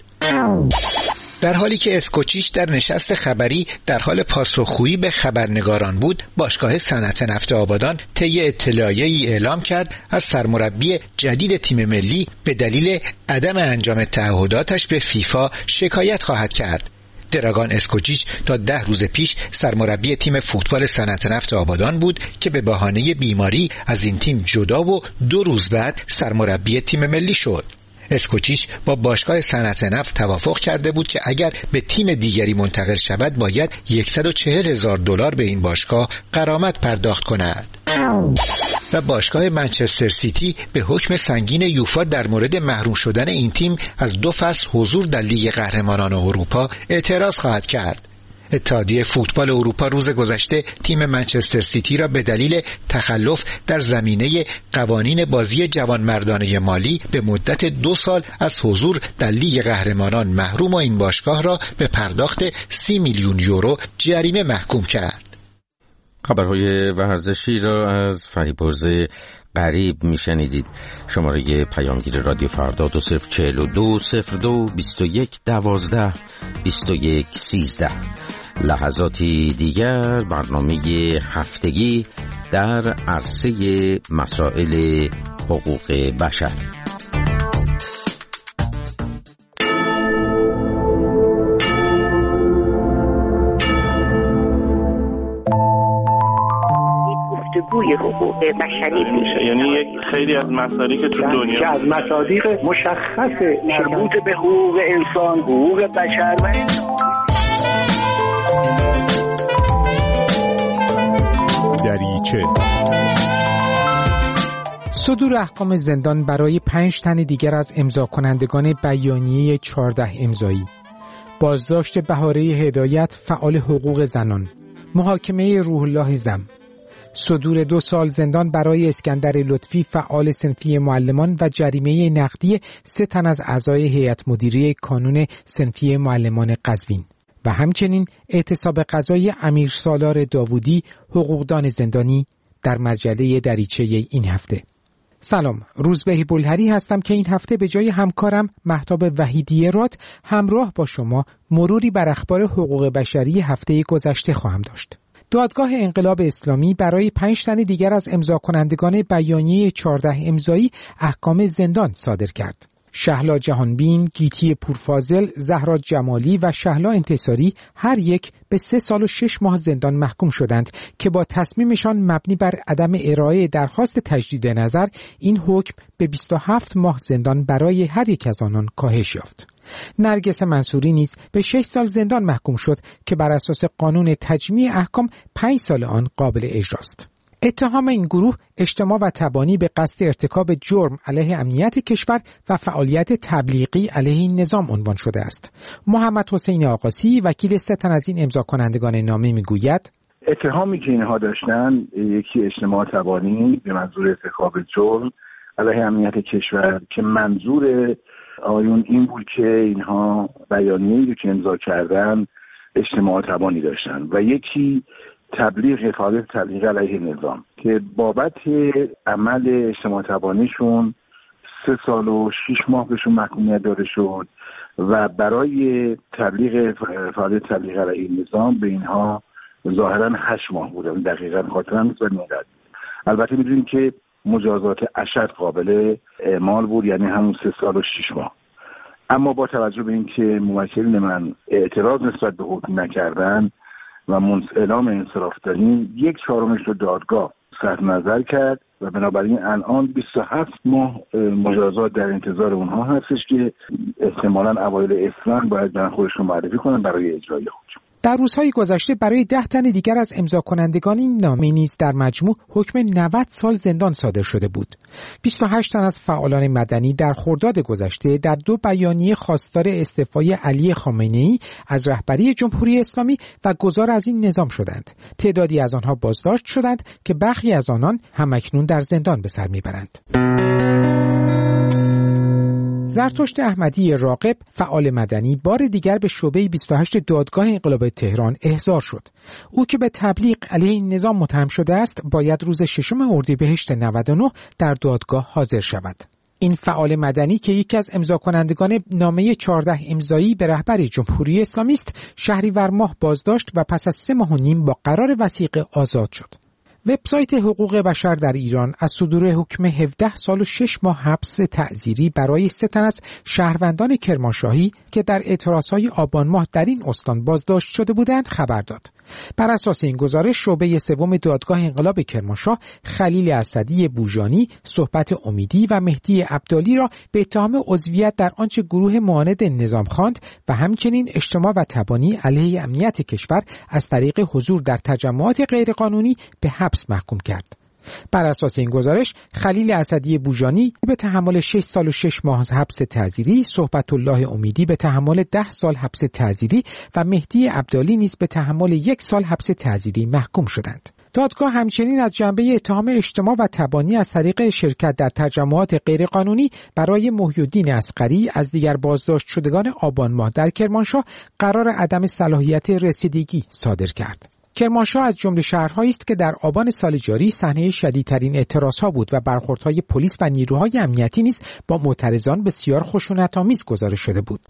در حالی که اسکوچیچ در نشست خبری در حال پاسخگویی به خبرنگاران بود، باشگاه صنعت نفت آبادان طی اطلاعیه‌ای اعلام کرد از سرمربی جدید تیم ملی به دلیل عدم انجام تعهداتش به فیفا شکایت خواهد کرد. دراگان اسکوچیچ تا ده روز پیش سرمربی تیم فوتبال صنعت نفت آبادان بود که به بهانه بیماری از این تیم جدا و دو روز بعد سرمربی تیم ملی شد. اسکوچیچ با باشگاه صنعت نفت توافق کرده بود که اگر به تیم دیگری منتقل شود باید صد و چهل هزار دلار به این باشگاه غرامت پرداخت کند. و باشگاه منچستر سیتی به حکم سنگین یوفا در مورد محروم شدن این تیم از دو فصل حضور در لیگ قهرمانان اروپا اعتراض خواهد کرد. اتحادیه فوتبال اروپا روز گذشته تیم منچستر سیتی را به دلیل تخلف در زمینه قوانین بازی جوانمردانه مالی به مدت دو سال از حضور در لیگ قهرمانان محروم و این باشگاه را به پرداخت سی میلیون یورو جریمه محکوم کرد. خبرهای ورزشی را از فریبرز قریب میشنیدید. شماره پیامگیر رادیو فردا دو صفر چهل و دو صفر دو بیست و یک دوازده بیست و یک سیزده. لحظاتی دیگر برنامه هفتگی در عرصه مسائل حقوق بشر. گفتگوی حقوق بشری میشه، یعنی یک خیلی از مسائلی که تو دنیا که از مصادیق مشخص مربوط به حقوق انسان، حقوق بشر و دریچه. صدور احکام زندان برای پنج تن دیگر از امضا کنندگان بیانیه چهارده امضایی، بازداشت بهاره هدایت فعال حقوق زنان، محاکمه روح الله زم، صدور دو سال زندان برای اسکندر لطفی فعال صنفی معلمان و جریمه نقدی سه تن از اعضای هیئت مدیره کانون صنفی معلمان قزوین و همچنین اعتصاب قضایی امیر سالار داوودی حقوقدان زندانی در مجله دریچه این هفته. سلام، روزبه بلهری هستم که این هفته به جای همکارم مهتاب وحیدی راد همراه با شما مروری بر اخبار حقوق بشری هفته گذشته خواهم داشت. دادگاه انقلاب اسلامی برای پنج تن دیگر از امضا کنندگان بیانیه چهارده امضایی احکام زندان صادر کرد. شهلا جهانبین، گیتی پورفاضل، زهرا جمالی و شهلا انتصاری هر یک به سه سال و شش ماه زندان محکوم شدند که با تصمیمشان مبنی بر عدم ارائه درخواست تجدید نظر این حکم به بیست و هفت ماه زندان برای هر یک از آنان کاهش یافت. نرگس منصوری نیز به شش سال زندان محکوم شد که بر اساس قانون تجمیع احکام پنج سال آن قابل اجراست. اتهام این گروه اجتماع و تبانی به قصد ارتکاب جرم علیه امنیت کشور و فعالیت تبلیغی علیه این نظام عنوان شده است. محمد حسین آقاسی وکیل سه تن از این امضا کنندگان نامه میگوید اتهامی که اینها داشتن یکی اجتماع تبانی به منظور ارتکاب جرم علیه امنیت کشور که منظور آیون این بود که اینها بیانیه‌ای رو که امضا کردن اجتماع تبانی داشتن و یکی تبلیغ فعالیت تبلیغ علیه نظام که بابت عمل اجتماع تبانیشون سه سال و شش ماه بهشون محکومیت داده شد و برای تبلیغ فعالیت تبلیغ علیه نظام به اینها ظاهرا هشت ماه بوده. دقیقاً خاطرم نیست ولی اینقدر. البته می‌دونیم که مجازات اشد قابل اعمال بود، یعنی همون سه سال و شش ماه. اما با توجه به اینکه موکلین من اعتراض نسبت به حکم نکردن و اعلام انصراف دادن، یک چهارمش رو دادگاه صرف نظر کرد و بنابراین الان بیست و هفت ماه مجازات در انتظار اونها هستش که احتمالاً اوایل اسفند باید برن خودشون معرفی کنن برای اجرای حکم. در روزهای گذشته برای ده تن دیگر از امضا کنندگان این نامه نیز در مجموع حکم نود سال زندان صادر شده بود. بیست و هشت تن از فعالان مدنی در خرداد گذشته در دو بیانیه خواستار استعفای علی خامنه‌ای از رهبری جمهوری اسلامی و گذار از این نظام شدند. تعدادی از آنها بازداشت شدند که برخی از آنان همکنون در زندان به سر میبرند. زرتشت احمدی راغب فعال مدنی بار دیگر به شعبه بیست و هشت دادگاه انقلاب تهران احضار شد. او که به تبلیغ علیه این نظام متهم شده است باید روز ششم اردیبهشت نود و نه در دادگاه حاضر شود. این فعال مدنی که یکی از امضا کنندگان نامه چهارده امضایی به رهبری جمهوری اسلامی است، شهریور ماه بازداشت و پس از سه ماه و نیم با قرار وثیقه آزاد شد. وبسایت حقوق بشر در ایران از صدور حکم هفده سال و شش ماه حبس تعزیری برای سه تن از شهروندان کرمانشاهی که در اعتراضهای آبان ماه در این استان بازداشت شده بودند خبر داد. بر اساس این گزارش شعبه سوم دادگاه انقلاب کرمانشاه خلیل اسدی بوجانی، صحبت امیدی و مهدی عبدالی را به اتهام عضویت در آنچه گروه معاند نظام خواند و همچنین اجتماع و تبانی علیه امنیت کشور از طریق حضور در تجمعات غیرقانونی به حبس محکوم کرد. بر اساس این گزارش خلیل اسدی بوجانی به تحمل شش سال و شش ماه حبس تعزیری، صحبت الله امیدی به تحمل ده سال حبس تعزیری و مهدی عبدالی نیز به تحمل یک سال حبس تعزیری محکوم شدند. دادگاه همچنین از جنبه اتهام اجتماع و تبانی از طریق شرکت در تجمعات غیرقانونی برای محی‌الدین اصغری از دیگر بازداشت شدگان آبان ماه در کرمانشاه قرار عدم صلاحیت رسیدگی صادر کرد. کرمانشاه از جمله شهرهایی است که در آبان سال جاری صحنه شدیدترین اعتراضها بود و برخوردهای پلیس و نیروهای امنیتی نیز با معترضان بسیار خشونت‌آمیز گزارش شده بود.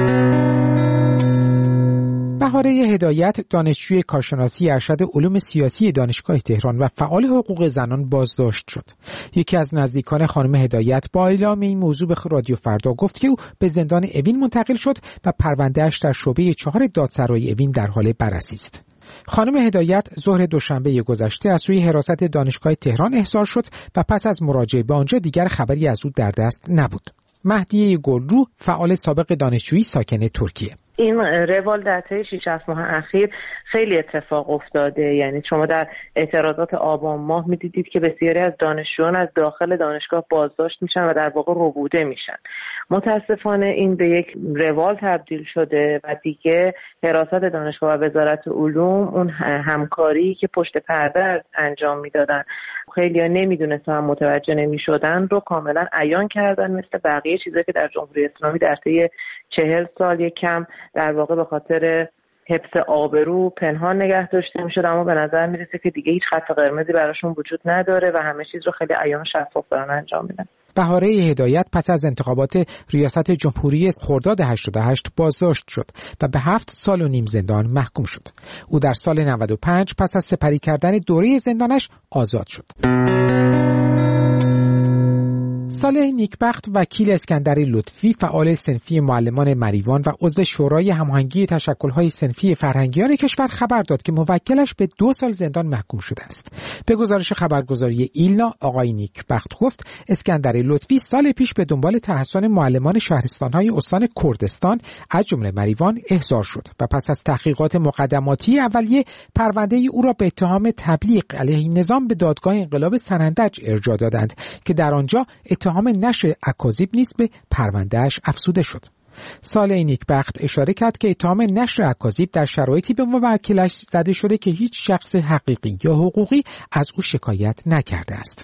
بهاره هدایت، دانشجوی کارشناسی ارشد علوم سیاسی دانشگاه تهران و فعال حقوق زنان بازداشت شد. یکی از نزدیکان خانم هدایت با اعلام این موضوع به رادیو فردا گفت که او به زندان اوین منتقل شد و پرونده‌اش در شعبه چهار دادسرای اوین در حال بررسی است. خانم هدایت ظهر دوشنبه گذشته از سوی حراست دانشگاه تهران احضار شد و پس از مراجعه به آنجا دیگر خبری از او در دست نبود. مهدیه گلرو، فعال سابق دانشجویی ساکن ترکیه: این روال در طی شش هفت ماه اخیر خیلی اتفاق افتاده. یعنی شما در اعتراضات آبان ماه می‌دیدید که بسیاری از دانشجویان از داخل دانشگاه بازداشت میشن و در واقع ربوده میشن. متاسفانه این به یک روال تبدیل شده و دیگه حراست دانشگاه و وزارت علوم اون همکاری که پشت پرده انجام میدادن، خیلی‌ها نمیدونستن و متوجه نمیشدن رو کاملا عیان کردن، مثل بقیه چیزایی که در جمهوری اسلامی در طی چهل سال یک کم در واقع به خاطر حفظ آبرو پنهان نگه داشته میشد، اما به نظر میرسه که دیگه هیچ خط قرمزی براشون وجود نداره و همه چیز رو خیلی عیان شفاف دارن انجام میدن. بهاره هدایت پس از انتخابات ریاست جمهوری خرداد هشتاد و هشت بازداشت شد و به هفت سال و نیم زندان محکوم شد. او در سال نود و پنج پس از سپری کردن دوره زندانش آزاد شد. صالح نیکبخت، وکیل اسکندر لطفی، فعال صنفی معلمان مریوان و عضو شورای هماهنگی تشکل‌های صنفی فرهنگیان کشور خبر داد که موکلش به دو سال زندان محکوم شده است. به گزارش خبرگزاری ایلنا، آقای نیکبخت گفت اسکندر لطفی سال پیش به دنبال تحصن معلمان شهرستان‌های استان کردستان از جمله مریوان احضار شد و پس از تحقیقات مقدماتی اولیه پرونده او را به اتهام تبلیغ علیه نظام به دادگاه انقلاب سنندج ارجاع دادند که در آنجا اتهام نشر اکاذیب نیز به پرونده‌اش افزوده شد. صالح نیکبخت اشاره کرد که اتهام نشر اکاذیب در شرایطی به موکلش زده شده که هیچ شخص حقیقی یا حقوقی از او شکایت نکرده است.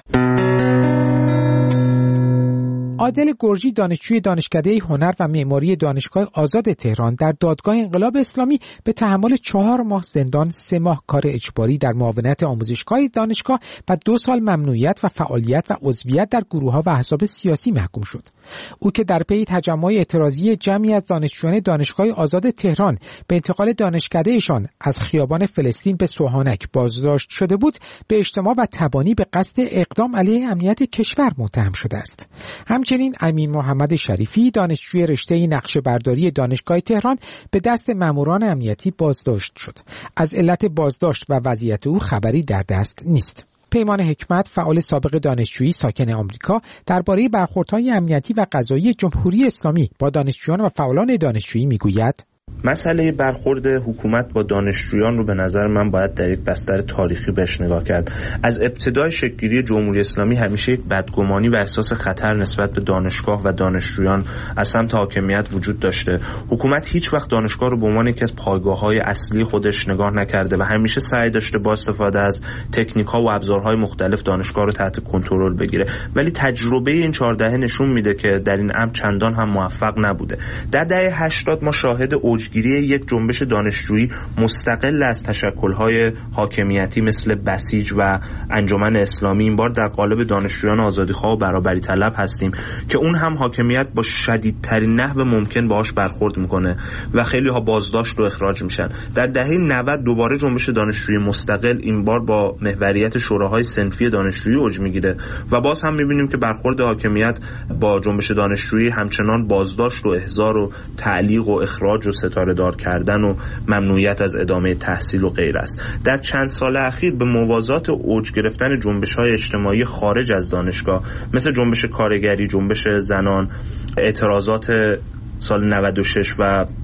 عادل گرجی، دانشجوی دانشکده هنر و معماری دانشگاه آزاد تهران، در دادگاه انقلاب اسلامی به تحمل چهار ماه زندان، سه ماه کار اجباری در معاونت آموزشگاه دانشگاه و دو سال ممنوعیت و فعالیت و عضویت در گروه‌ها و احزاب سیاسی محکوم شد. او که در پی تجمع اعتراضی جمعی از دانشجویان دانشگاه آزاد تهران به انتقال دانشکدهشان از خیابان فلسطین به سوهانک بازداشت شده بود، به اجتماع و تبانی به قصد اقدام علیه امنیت کشور متهم شده است. همچنین امین محمد شریفی، دانشجوی رشته نقشه‌برداری دانشگاه تهران، به دست ماموران امنیتی بازداشت شد. از علت بازداشت و وضعیت او خبری در دست نیست. پیمان حکمت، فعال سابق دانشجویی ساکن آمریکا، درباره برخوردهای امنیتی و قضایی جمهوری اسلامی با دانشجویان و فعالان دانشجویی میگوید: مسئله برخورد حکومت با دانشجویان رو به نظر من باید در یک بستر تاریخی بهش نگاه کرد. از ابتدای شکل‌گیری جمهوری اسلامی همیشه یک بدگمانی و احساس خطر نسبت به دانشگاه و دانشجویان از سمت حاکمیت وجود داشته. حکومت هیچ وقت دانشگاه رو به عنوان یکی از پایگاه‌های اصلی خودش نگاه نکرده و همیشه سعی داشته با استفاده از تکنیک‌ها و ابزارهای مختلف دانشگاه رو تحت کنترل بگیره. ولی تجربه این چهار دهه نشون میده که در این امر چندان هم موفق نبوده. در دهه هشتاد ما شاهد اوجگیری یک جنبش دانشجویی مستقل از تشکل‌های حاکمیتی مثل بسیج و انجمن اسلامی این بار در قالب دانشجویان آزادیخواه و برابری طلب هستیم که اون هم حاکمیت با شدیدترین نحو ممکن باهاش برخورد میکنه و خیلی ها بازداشت و اخراج میشن. در دهه نود دوباره جنبش دانشجویی مستقل این بار با محوریت شوراهای صنفی دانشجویی اوج میگیره و باز هم میبینیم که برخورد حاکمیت با جنبش دانشجویی همچنان بازداشت و احضار و تعلیق و اخراج و ستاره دار کردن و ممنوعیت از ادامه تحصیل و غیر است. در چند سال اخیر به موازات اوج گرفتن جنبش‌های اجتماعی خارج از دانشگاه مثل جنبش کارگری، جنبش زنان، اعتراضات سال نود و شش و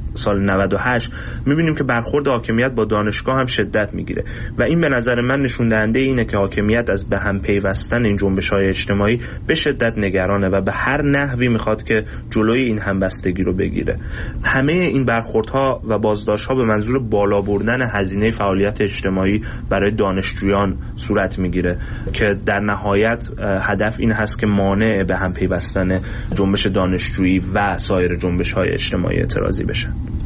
سال نود و هشت می‌بینیم که برخورد حاکمیت با دانشگاه هم شدت می‌گیره و این به نظر من نشون دهنده اینه که حاکمیت از به هم پیوستن این جنبش‌های اجتماعی به شدت نگرانه و به هر نحوی می‌خواد که جلوی این همبستگی رو بگیره. همه این برخوردها و بازداشت‌ها به منظور بالا بردن هزینه فعالیت اجتماعی برای دانشجویان صورت می‌گیره که در نهایت هدف این هست که مانع به هم پیوستن جنبش دانشجویی و سایر جنبش‌های اجتماعی اعتراضی بشه.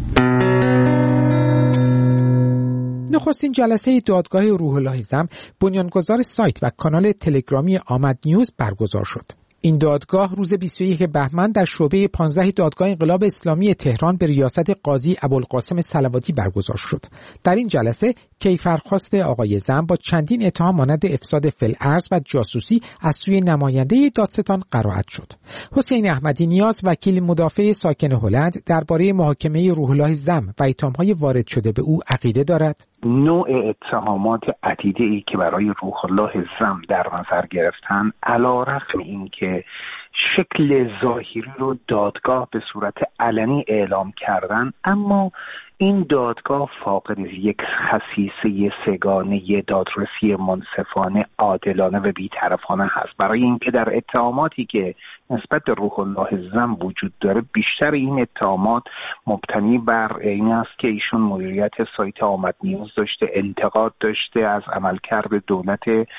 نخستین جلسه دادگاه روح الله زم بنیانگذار سایت و کانال تلگرامی آمد نیوز برگزار شد. این دادگاه روز بیست و یکم بهمن در شعبه پانزده دادگاه انقلاب اسلامی تهران به ریاست قاضی ابوالقاسم صلواتی برگزار شد. در این جلسه کیفرخواست آقای زم با چندین اتهام مانند افساد فی‌الارض و جاسوسی از سوی نماینده دادستان قرائت شد. حسین احمدی نیاز وکیل مدافع ساکن هلند درباره محاکمه روح الله زم و اتهام‌های وارد شده به او عقیده دارد. نوع اتهامات عدیده‌ای که برای روح الله زم در نظر گرفتن علی‌رغم اینکه شکل ظاهری رو دادگاه به صورت علنی اعلام کردن، اما این دادگاه فاقد یک خصیصه سگانه دادرسی منصفانه، عادلانه و بی‌طرفانه هست. برای اینکه در اتهاماتی که نسبت به روح الله زم وجود داره، بیشتر این اتهامات مبتنی بر این است که ایشون مدیریت سایت آمد نیوز داشته، انتقاد داشته از عملکرد دولت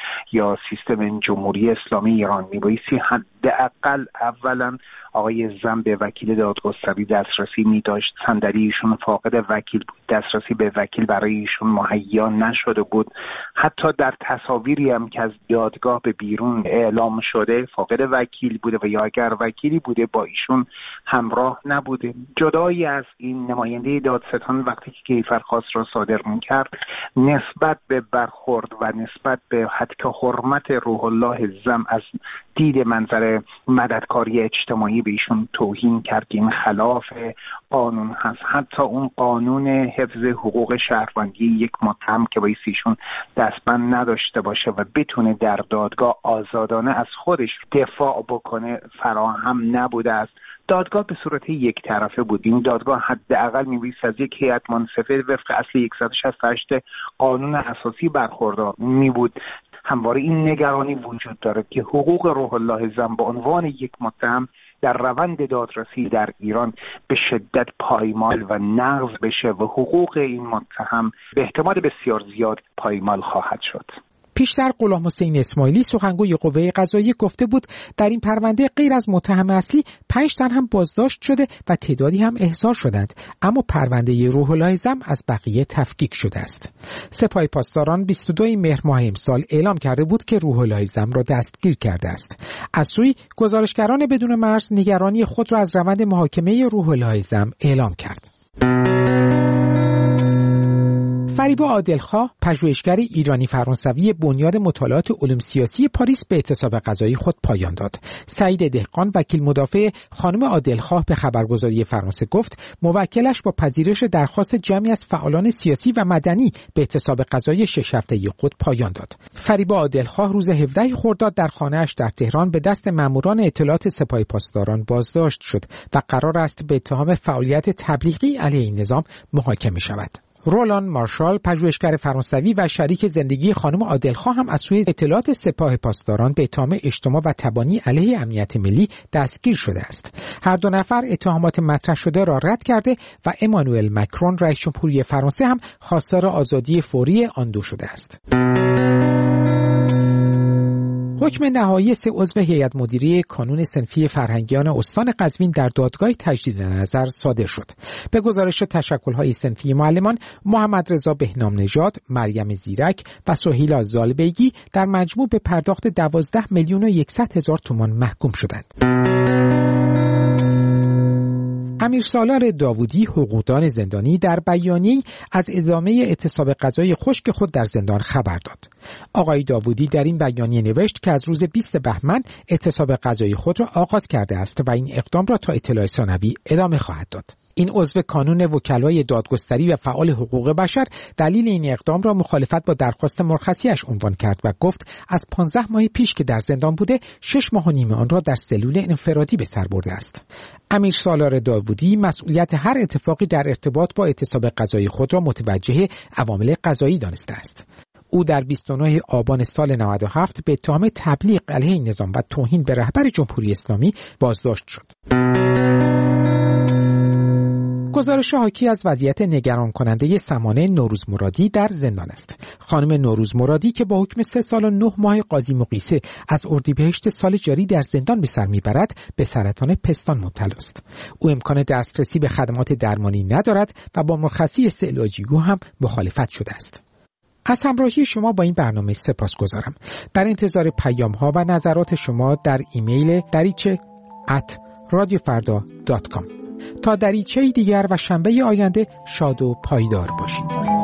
یا سیستم جمهوری اسلامی ایران. میبایستی حداقل اولا آقای زم به وکیل دادگستری دسترسی می داشت. صندلی ایشون فاقد وکیل بود، دسترسی به وکیل برای ایشون مهیا نشده بود. حتی در تصاویری هم که از دادگاه به بیرون اعلام شده فاقد وکیل بوده و یا اگر وکیلی بوده با ایشون همراه نبوده. جدایی از این، نماینده دادستان وقتی که کیفرخواست را صادر می‌کرد نسبت به برخورد و نسبت به حتی حرمت روح الله زم از دید منظر مددکاری اجتماعی به ایشون توهین کرد که این خلاف قانون هست. حتی اون قانون حفظ حقوق شهروندی یک متهم که باید ایشون دستبند نداشته باشه و بتونه در دادگاه آزادانه از خودش دفاع بکنه فراهم نبوده است. دادگاه به صورت یک طرفه بود. این دادگاه حداقل می‌بایست از یک هیئت منصفه وفق اصل صد و شصت و هشت قانون اساسی برخوردار می‌بود. همواره این نگرانی وجود داره که حقوق روح الله زم به عنوان یک متهم در روند دادرسی در ایران به شدت پایمال و نقض بشه و حقوق این متهم به احتمال بسیار زیاد پایمال خواهد شد. پیشتر غلام حسین اسماعیلی سخنگوی قوه قضاییه گفته بود در این پرونده غیر از متهم اصلی پنج تن هم بازداشت شده و تعدادی هم احضار شدند، اما پرونده روح الله زم از بقیه تفکیک شده است. سپاه پاسداران بیست و دو مهر ماه امسال اعلام کرده بود که روح الله زم را دستگیر کرده است. از سوی گزارشگران بدون مرز نگرانی خود را از روند محاکمه روح الله زم اعلام کرد. فریبا عادلخواه، پژوهشگر ایرانی فرانسوی بنیاد مطالعات علوم سیاسی پاریس، به اعتصاب قضایی خود پایان داد. سعید دهقان، وکیل مدافع خانم عادلخواه، به خبرگزاری فرانسه گفت موکلش با پذیرش درخواست جمعی از فعالان سیاسی و مدنی به اعتصاب قضایی شش هفته‌ای خود پایان داد. فریبا عادلخواه روز هفدهم خرداد در خانه‌اش در تهران به دست ماموران اطلاعات سپاه پاسداران بازداشت شد و قرار است به اتهام فعالیت تبلیغی علیه این نظام محاکمه شود. رولان مارشال، پژوهشگر فرانسوی و شریک زندگی خانم عادلخواه، هم از سوی اطلاعات سپاه پاسداران به اتهام اجتماع و تبانی علیه امنیت ملی دستگیر شده است. هر دو نفر اتهامات مطرح شده را رد کرده و امانوئل مکرون، رئیس جمهوری فرانسه، هم خواستار آزادی فوری آن دو شده است. حکم نهایی سه عضو هیئت مدیره کانون صنفی فرهنگیان استان قزوین در دادگاه تجدید نظر صادر شد. به گزارش تشکل‌های صنفی معلمان، محمد رضا بهنام نژاد، مریم زیرک و سهیلا زالبیگی در مجموع به پرداخت دوازده میلیون و صد هزار تومان محکوم شدند. امیر سالار داوودی، حقوقدان زندانی، در بیانیه‌ای از ادامه اعتصاب قضایی خشک خود در زندان خبر داد. آقای داوودی در این بیانیه نوشت که از روز بیست بهمن اعتصاب قضایی خود را آغاز کرده است و این اقدام را تا اطلاع ثانوی ادامه خواهد داد. این عضو کانون وکلای دادگستری و فعال حقوق بشر دلیل این اقدام را مخالفت با درخواست مرخصیش عنوان کرد و گفت از پانزده ماه پیش که در زندان بوده شش ماه و نیم آن را در سلول انفرادی به سر برده است. امیر سالار داوودی مسئولیت هر اتفاقی در ارتباط با اعتصاب قضایی خود را متوجه عوامل قضایی دانسته است. او در بیست و نه آبان سال نود و هفت به اتهام تبلیغ علیه این نظام و توهین به رهبر جمهوری اسلامی بازداشت شد. گزارش حاکی از وضعیت نگران کننده سمانه نوروز مرادی در زندان است. خانم نوروز مرادی که با حکم سه سال و نه ماه قاضی مقیسه از اردیبهشت سال جاری در زندان به سر میبرد، به سرطان پستان مبتلا است. او امکان دسترسی به خدمات درمانی ندارد و با مرخصی استعلاجی او هم مخالفت شده است. از همراهی شما با این برنامه سپاسگزارم. در انتظار پیام ها و نظرات شما در ایمیل دریچه ات رادیو فردا دات کام. تا دریچه دیگر و شنبه آینده شاد و پایدار باشید.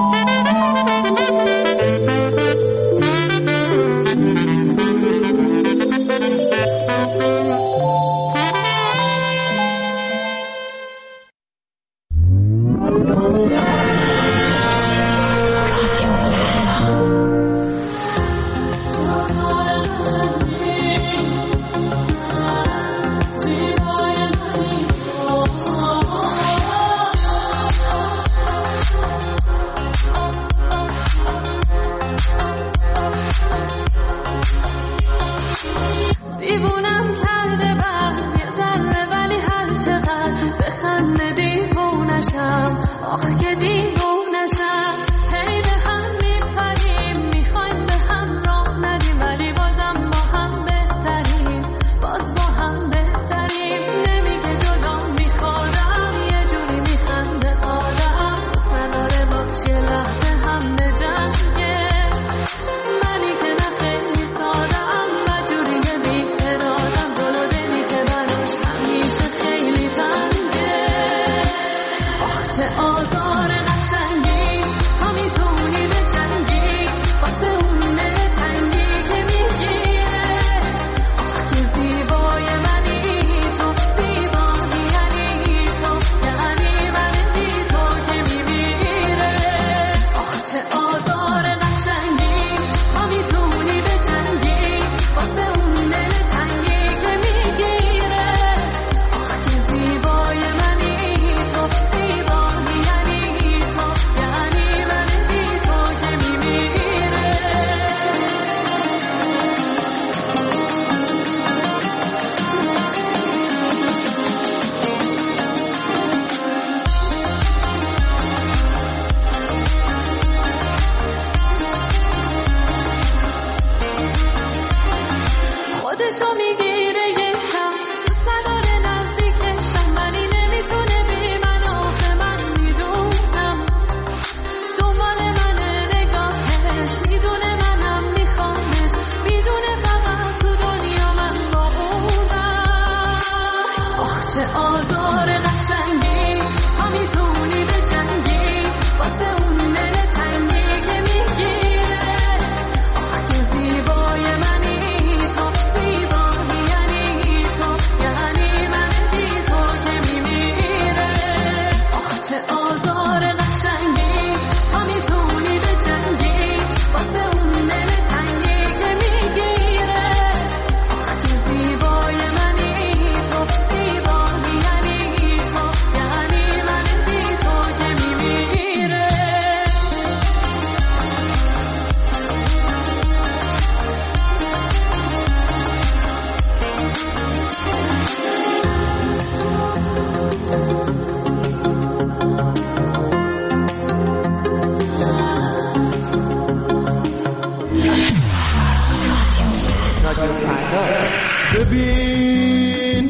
ببین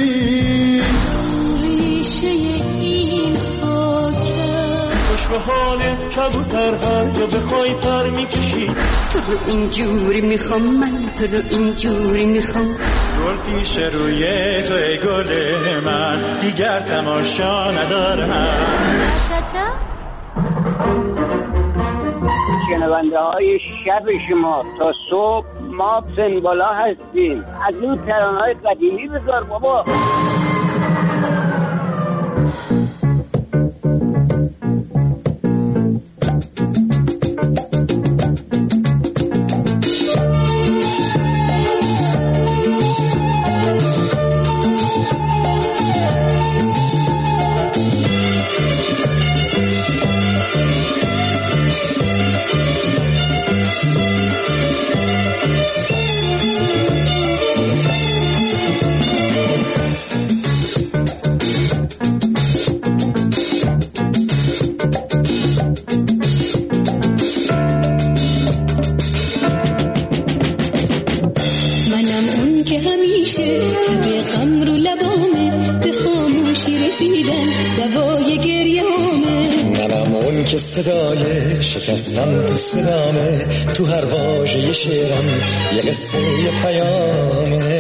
ببین ریشه این خاکه خوش به حالت کبوتر هر جا بخوای پر میکشی تو رو اینجوری میخوام من تو رو اینجوری میخوام گل پیش روی تو ای گل من دیگر تماشا ندارم شنونده های شب شما تا صبح ما پنبالا هستیم از اون ترانه‌های قدیمی بذار بابا صدای شکستن تو صدامه، تو هر واژه شعرم یه قصه یه پیامه.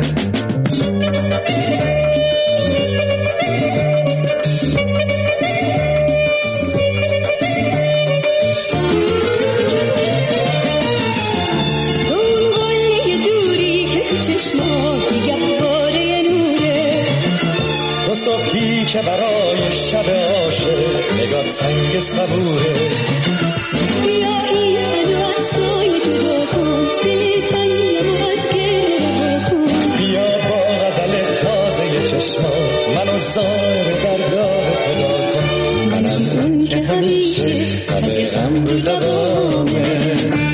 که برای شب عاشق نگاه سنگ صبوره. بیا این تنو از سایه جدا کن، دل تنگم از گره کن. بیا با غزل تازه چشمات منو زار درگاه خدا کن. منم اون که همیشه لب غم رو لبامه.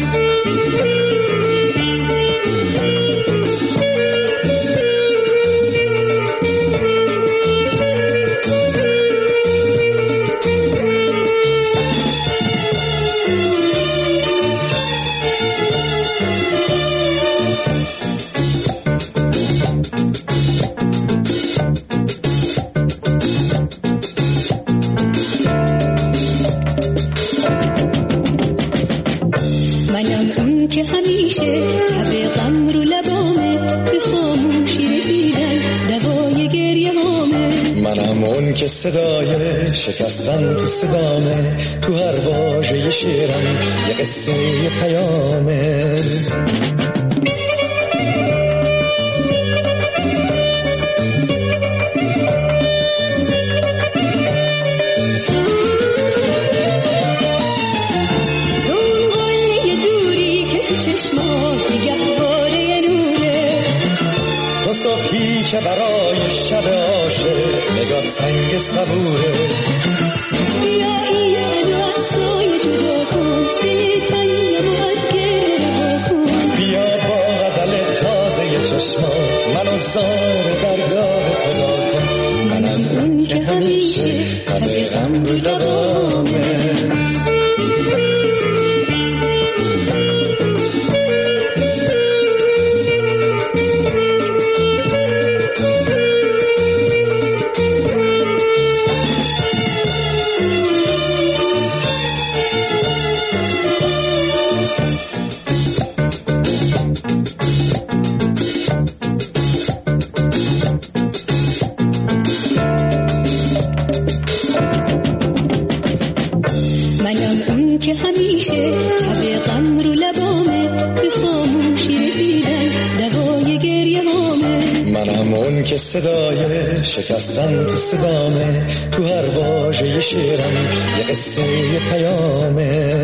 صدای شکستن تو صدامه، تو هر واژه شعرم یه قصه یه پیامه. دون قله دوری که تو چشمات گهواره نوره، تو صبحی که برای شب عاشق نگاه سنگ صبوره. بیا این تنو از سایه جدا کن، دل تنگم از گره کن. بیا با غزل تازه چشمات منو زار درگاه خدا کن. منم اون که همیشه لب غم رو لبامه. صدای شکستن تو صدامه، تو هر واژه شعرم یه قصه یه پیامه.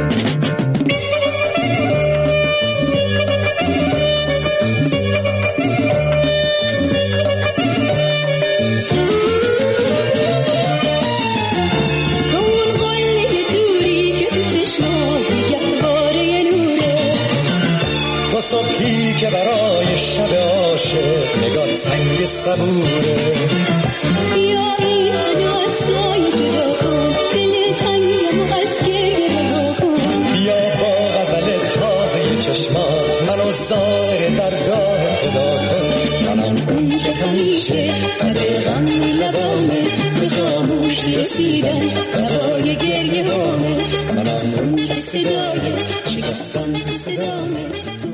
دون قله دوری که تو چشمات گهواره نوره، تو صبحی که برای شب عاشق نگاه سنگ صبوره. بیا این تنو از سایه جدا کن، دل تنگم از گره کن. بیا با غزل تازه چشمات منو زار درگاه خدا کن. منم اون که همیشه لب غم لبامه، به خاموش رسیدن هوای گریه هامه. منم اون که صدای شکستن تو صدامه.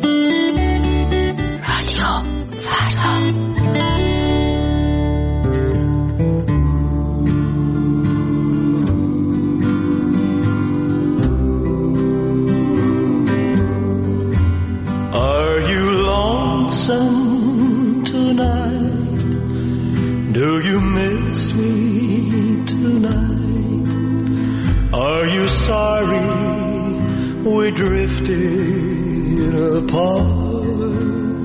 رادیو فردا. Tonight, do you miss me? you sorry we drifted apart?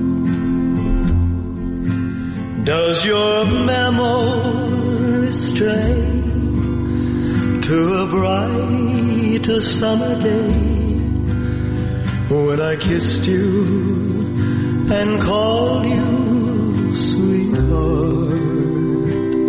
Does your memory stray to a bright summer day when I kissed you and called you sweetheart?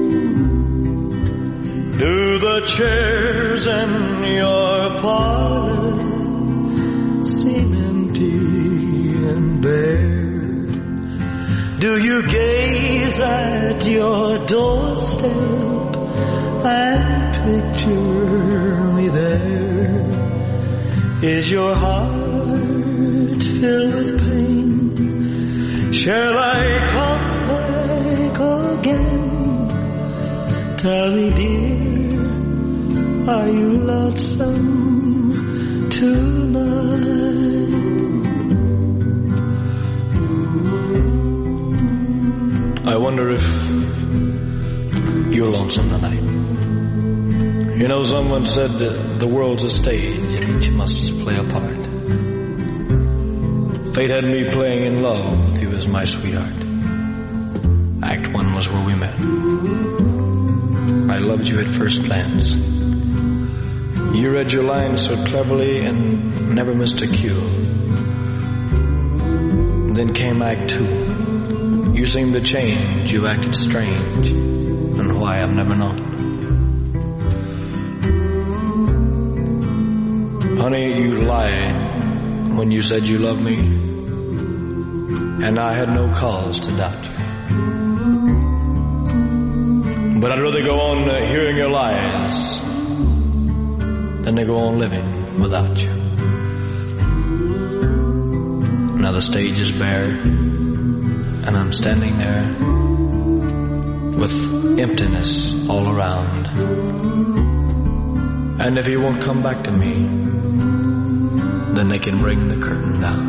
Do the chairs in your parlor seem empty and bare? Do you gaze at your doorstep and picture me there? Is your heart filled with pain? Shall I come back again? Tell me, dear, are you lonesome tonight? I wonder if you're lonesome tonight. You know, someone said that the world's a stage and each must play a part. Fate had me playing in love with you as my sweetheart. Act one was where we met. I loved you at first glance. You read your lines so cleverly and never missed a cue. Then came Act two. You seemed to change, you acted strange, and why I've never known. Honey, you lied when you said you loved me, and I had no cause to doubt you. But I'd rather go on uh, hearing your lies than to go on living without you. Now the stage is bare, and I'm standing there with emptiness all around. And if he won't come back to me, then they can bring the curtain down.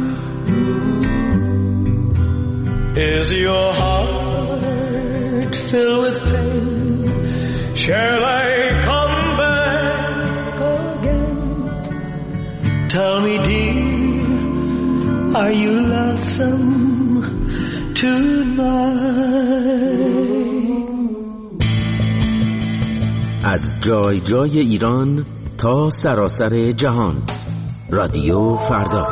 Is your heart filled with pain? Shall I come back again? Tell me, dear, are you lonesome tonight? از جای جای ایران تا سراسر جهان، رادیو فردا.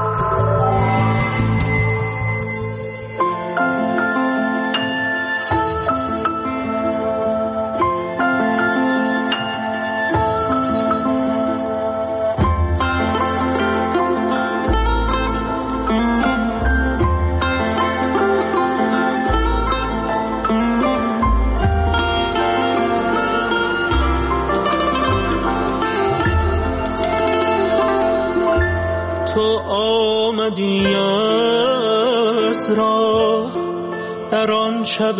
شب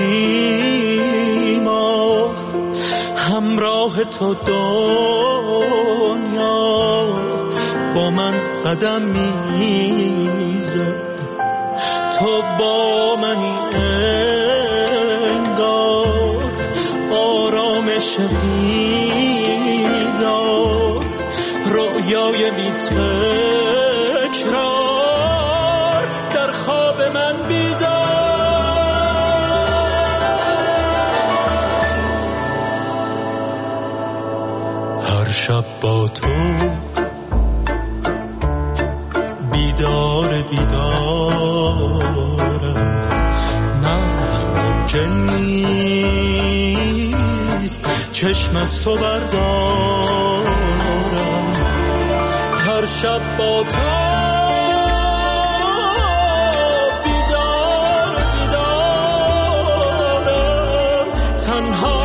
بیما همراه تو دنیا با من قدم میزد، تو با منی انگار آرامش دیدار، رویای بی تکرار در خواب من بیدار. شب با تو بیدار بیدارم، نه ممکن نیست چشم از تو بردارم. هر شب با تو بیدار بیدارم، تنها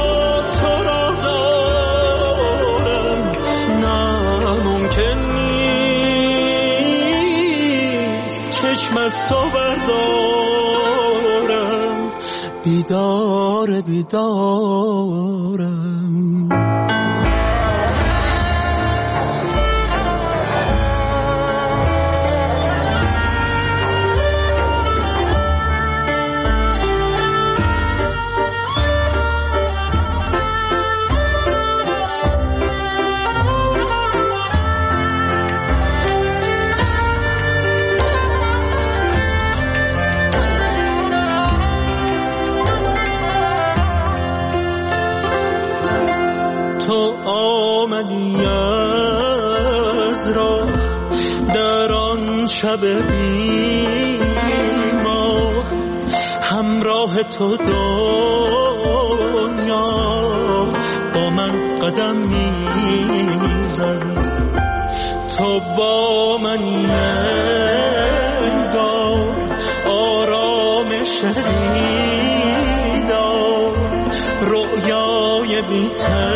چشم از تو بردارم، بیدار بیدارم. تو آمدی از راه در آن شب بیما، همراه تو دنیا با من قدم میزد. تو با من انگار آرامش دیدار، رؤیای بی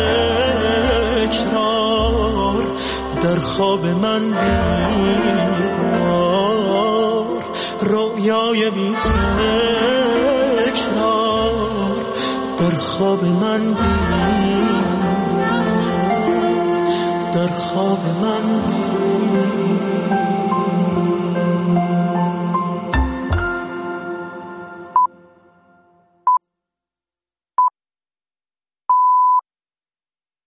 تکرار در خواب من بیدار، رؤیای بی تکرار در خواب من بیدار، در خواب من بیدار.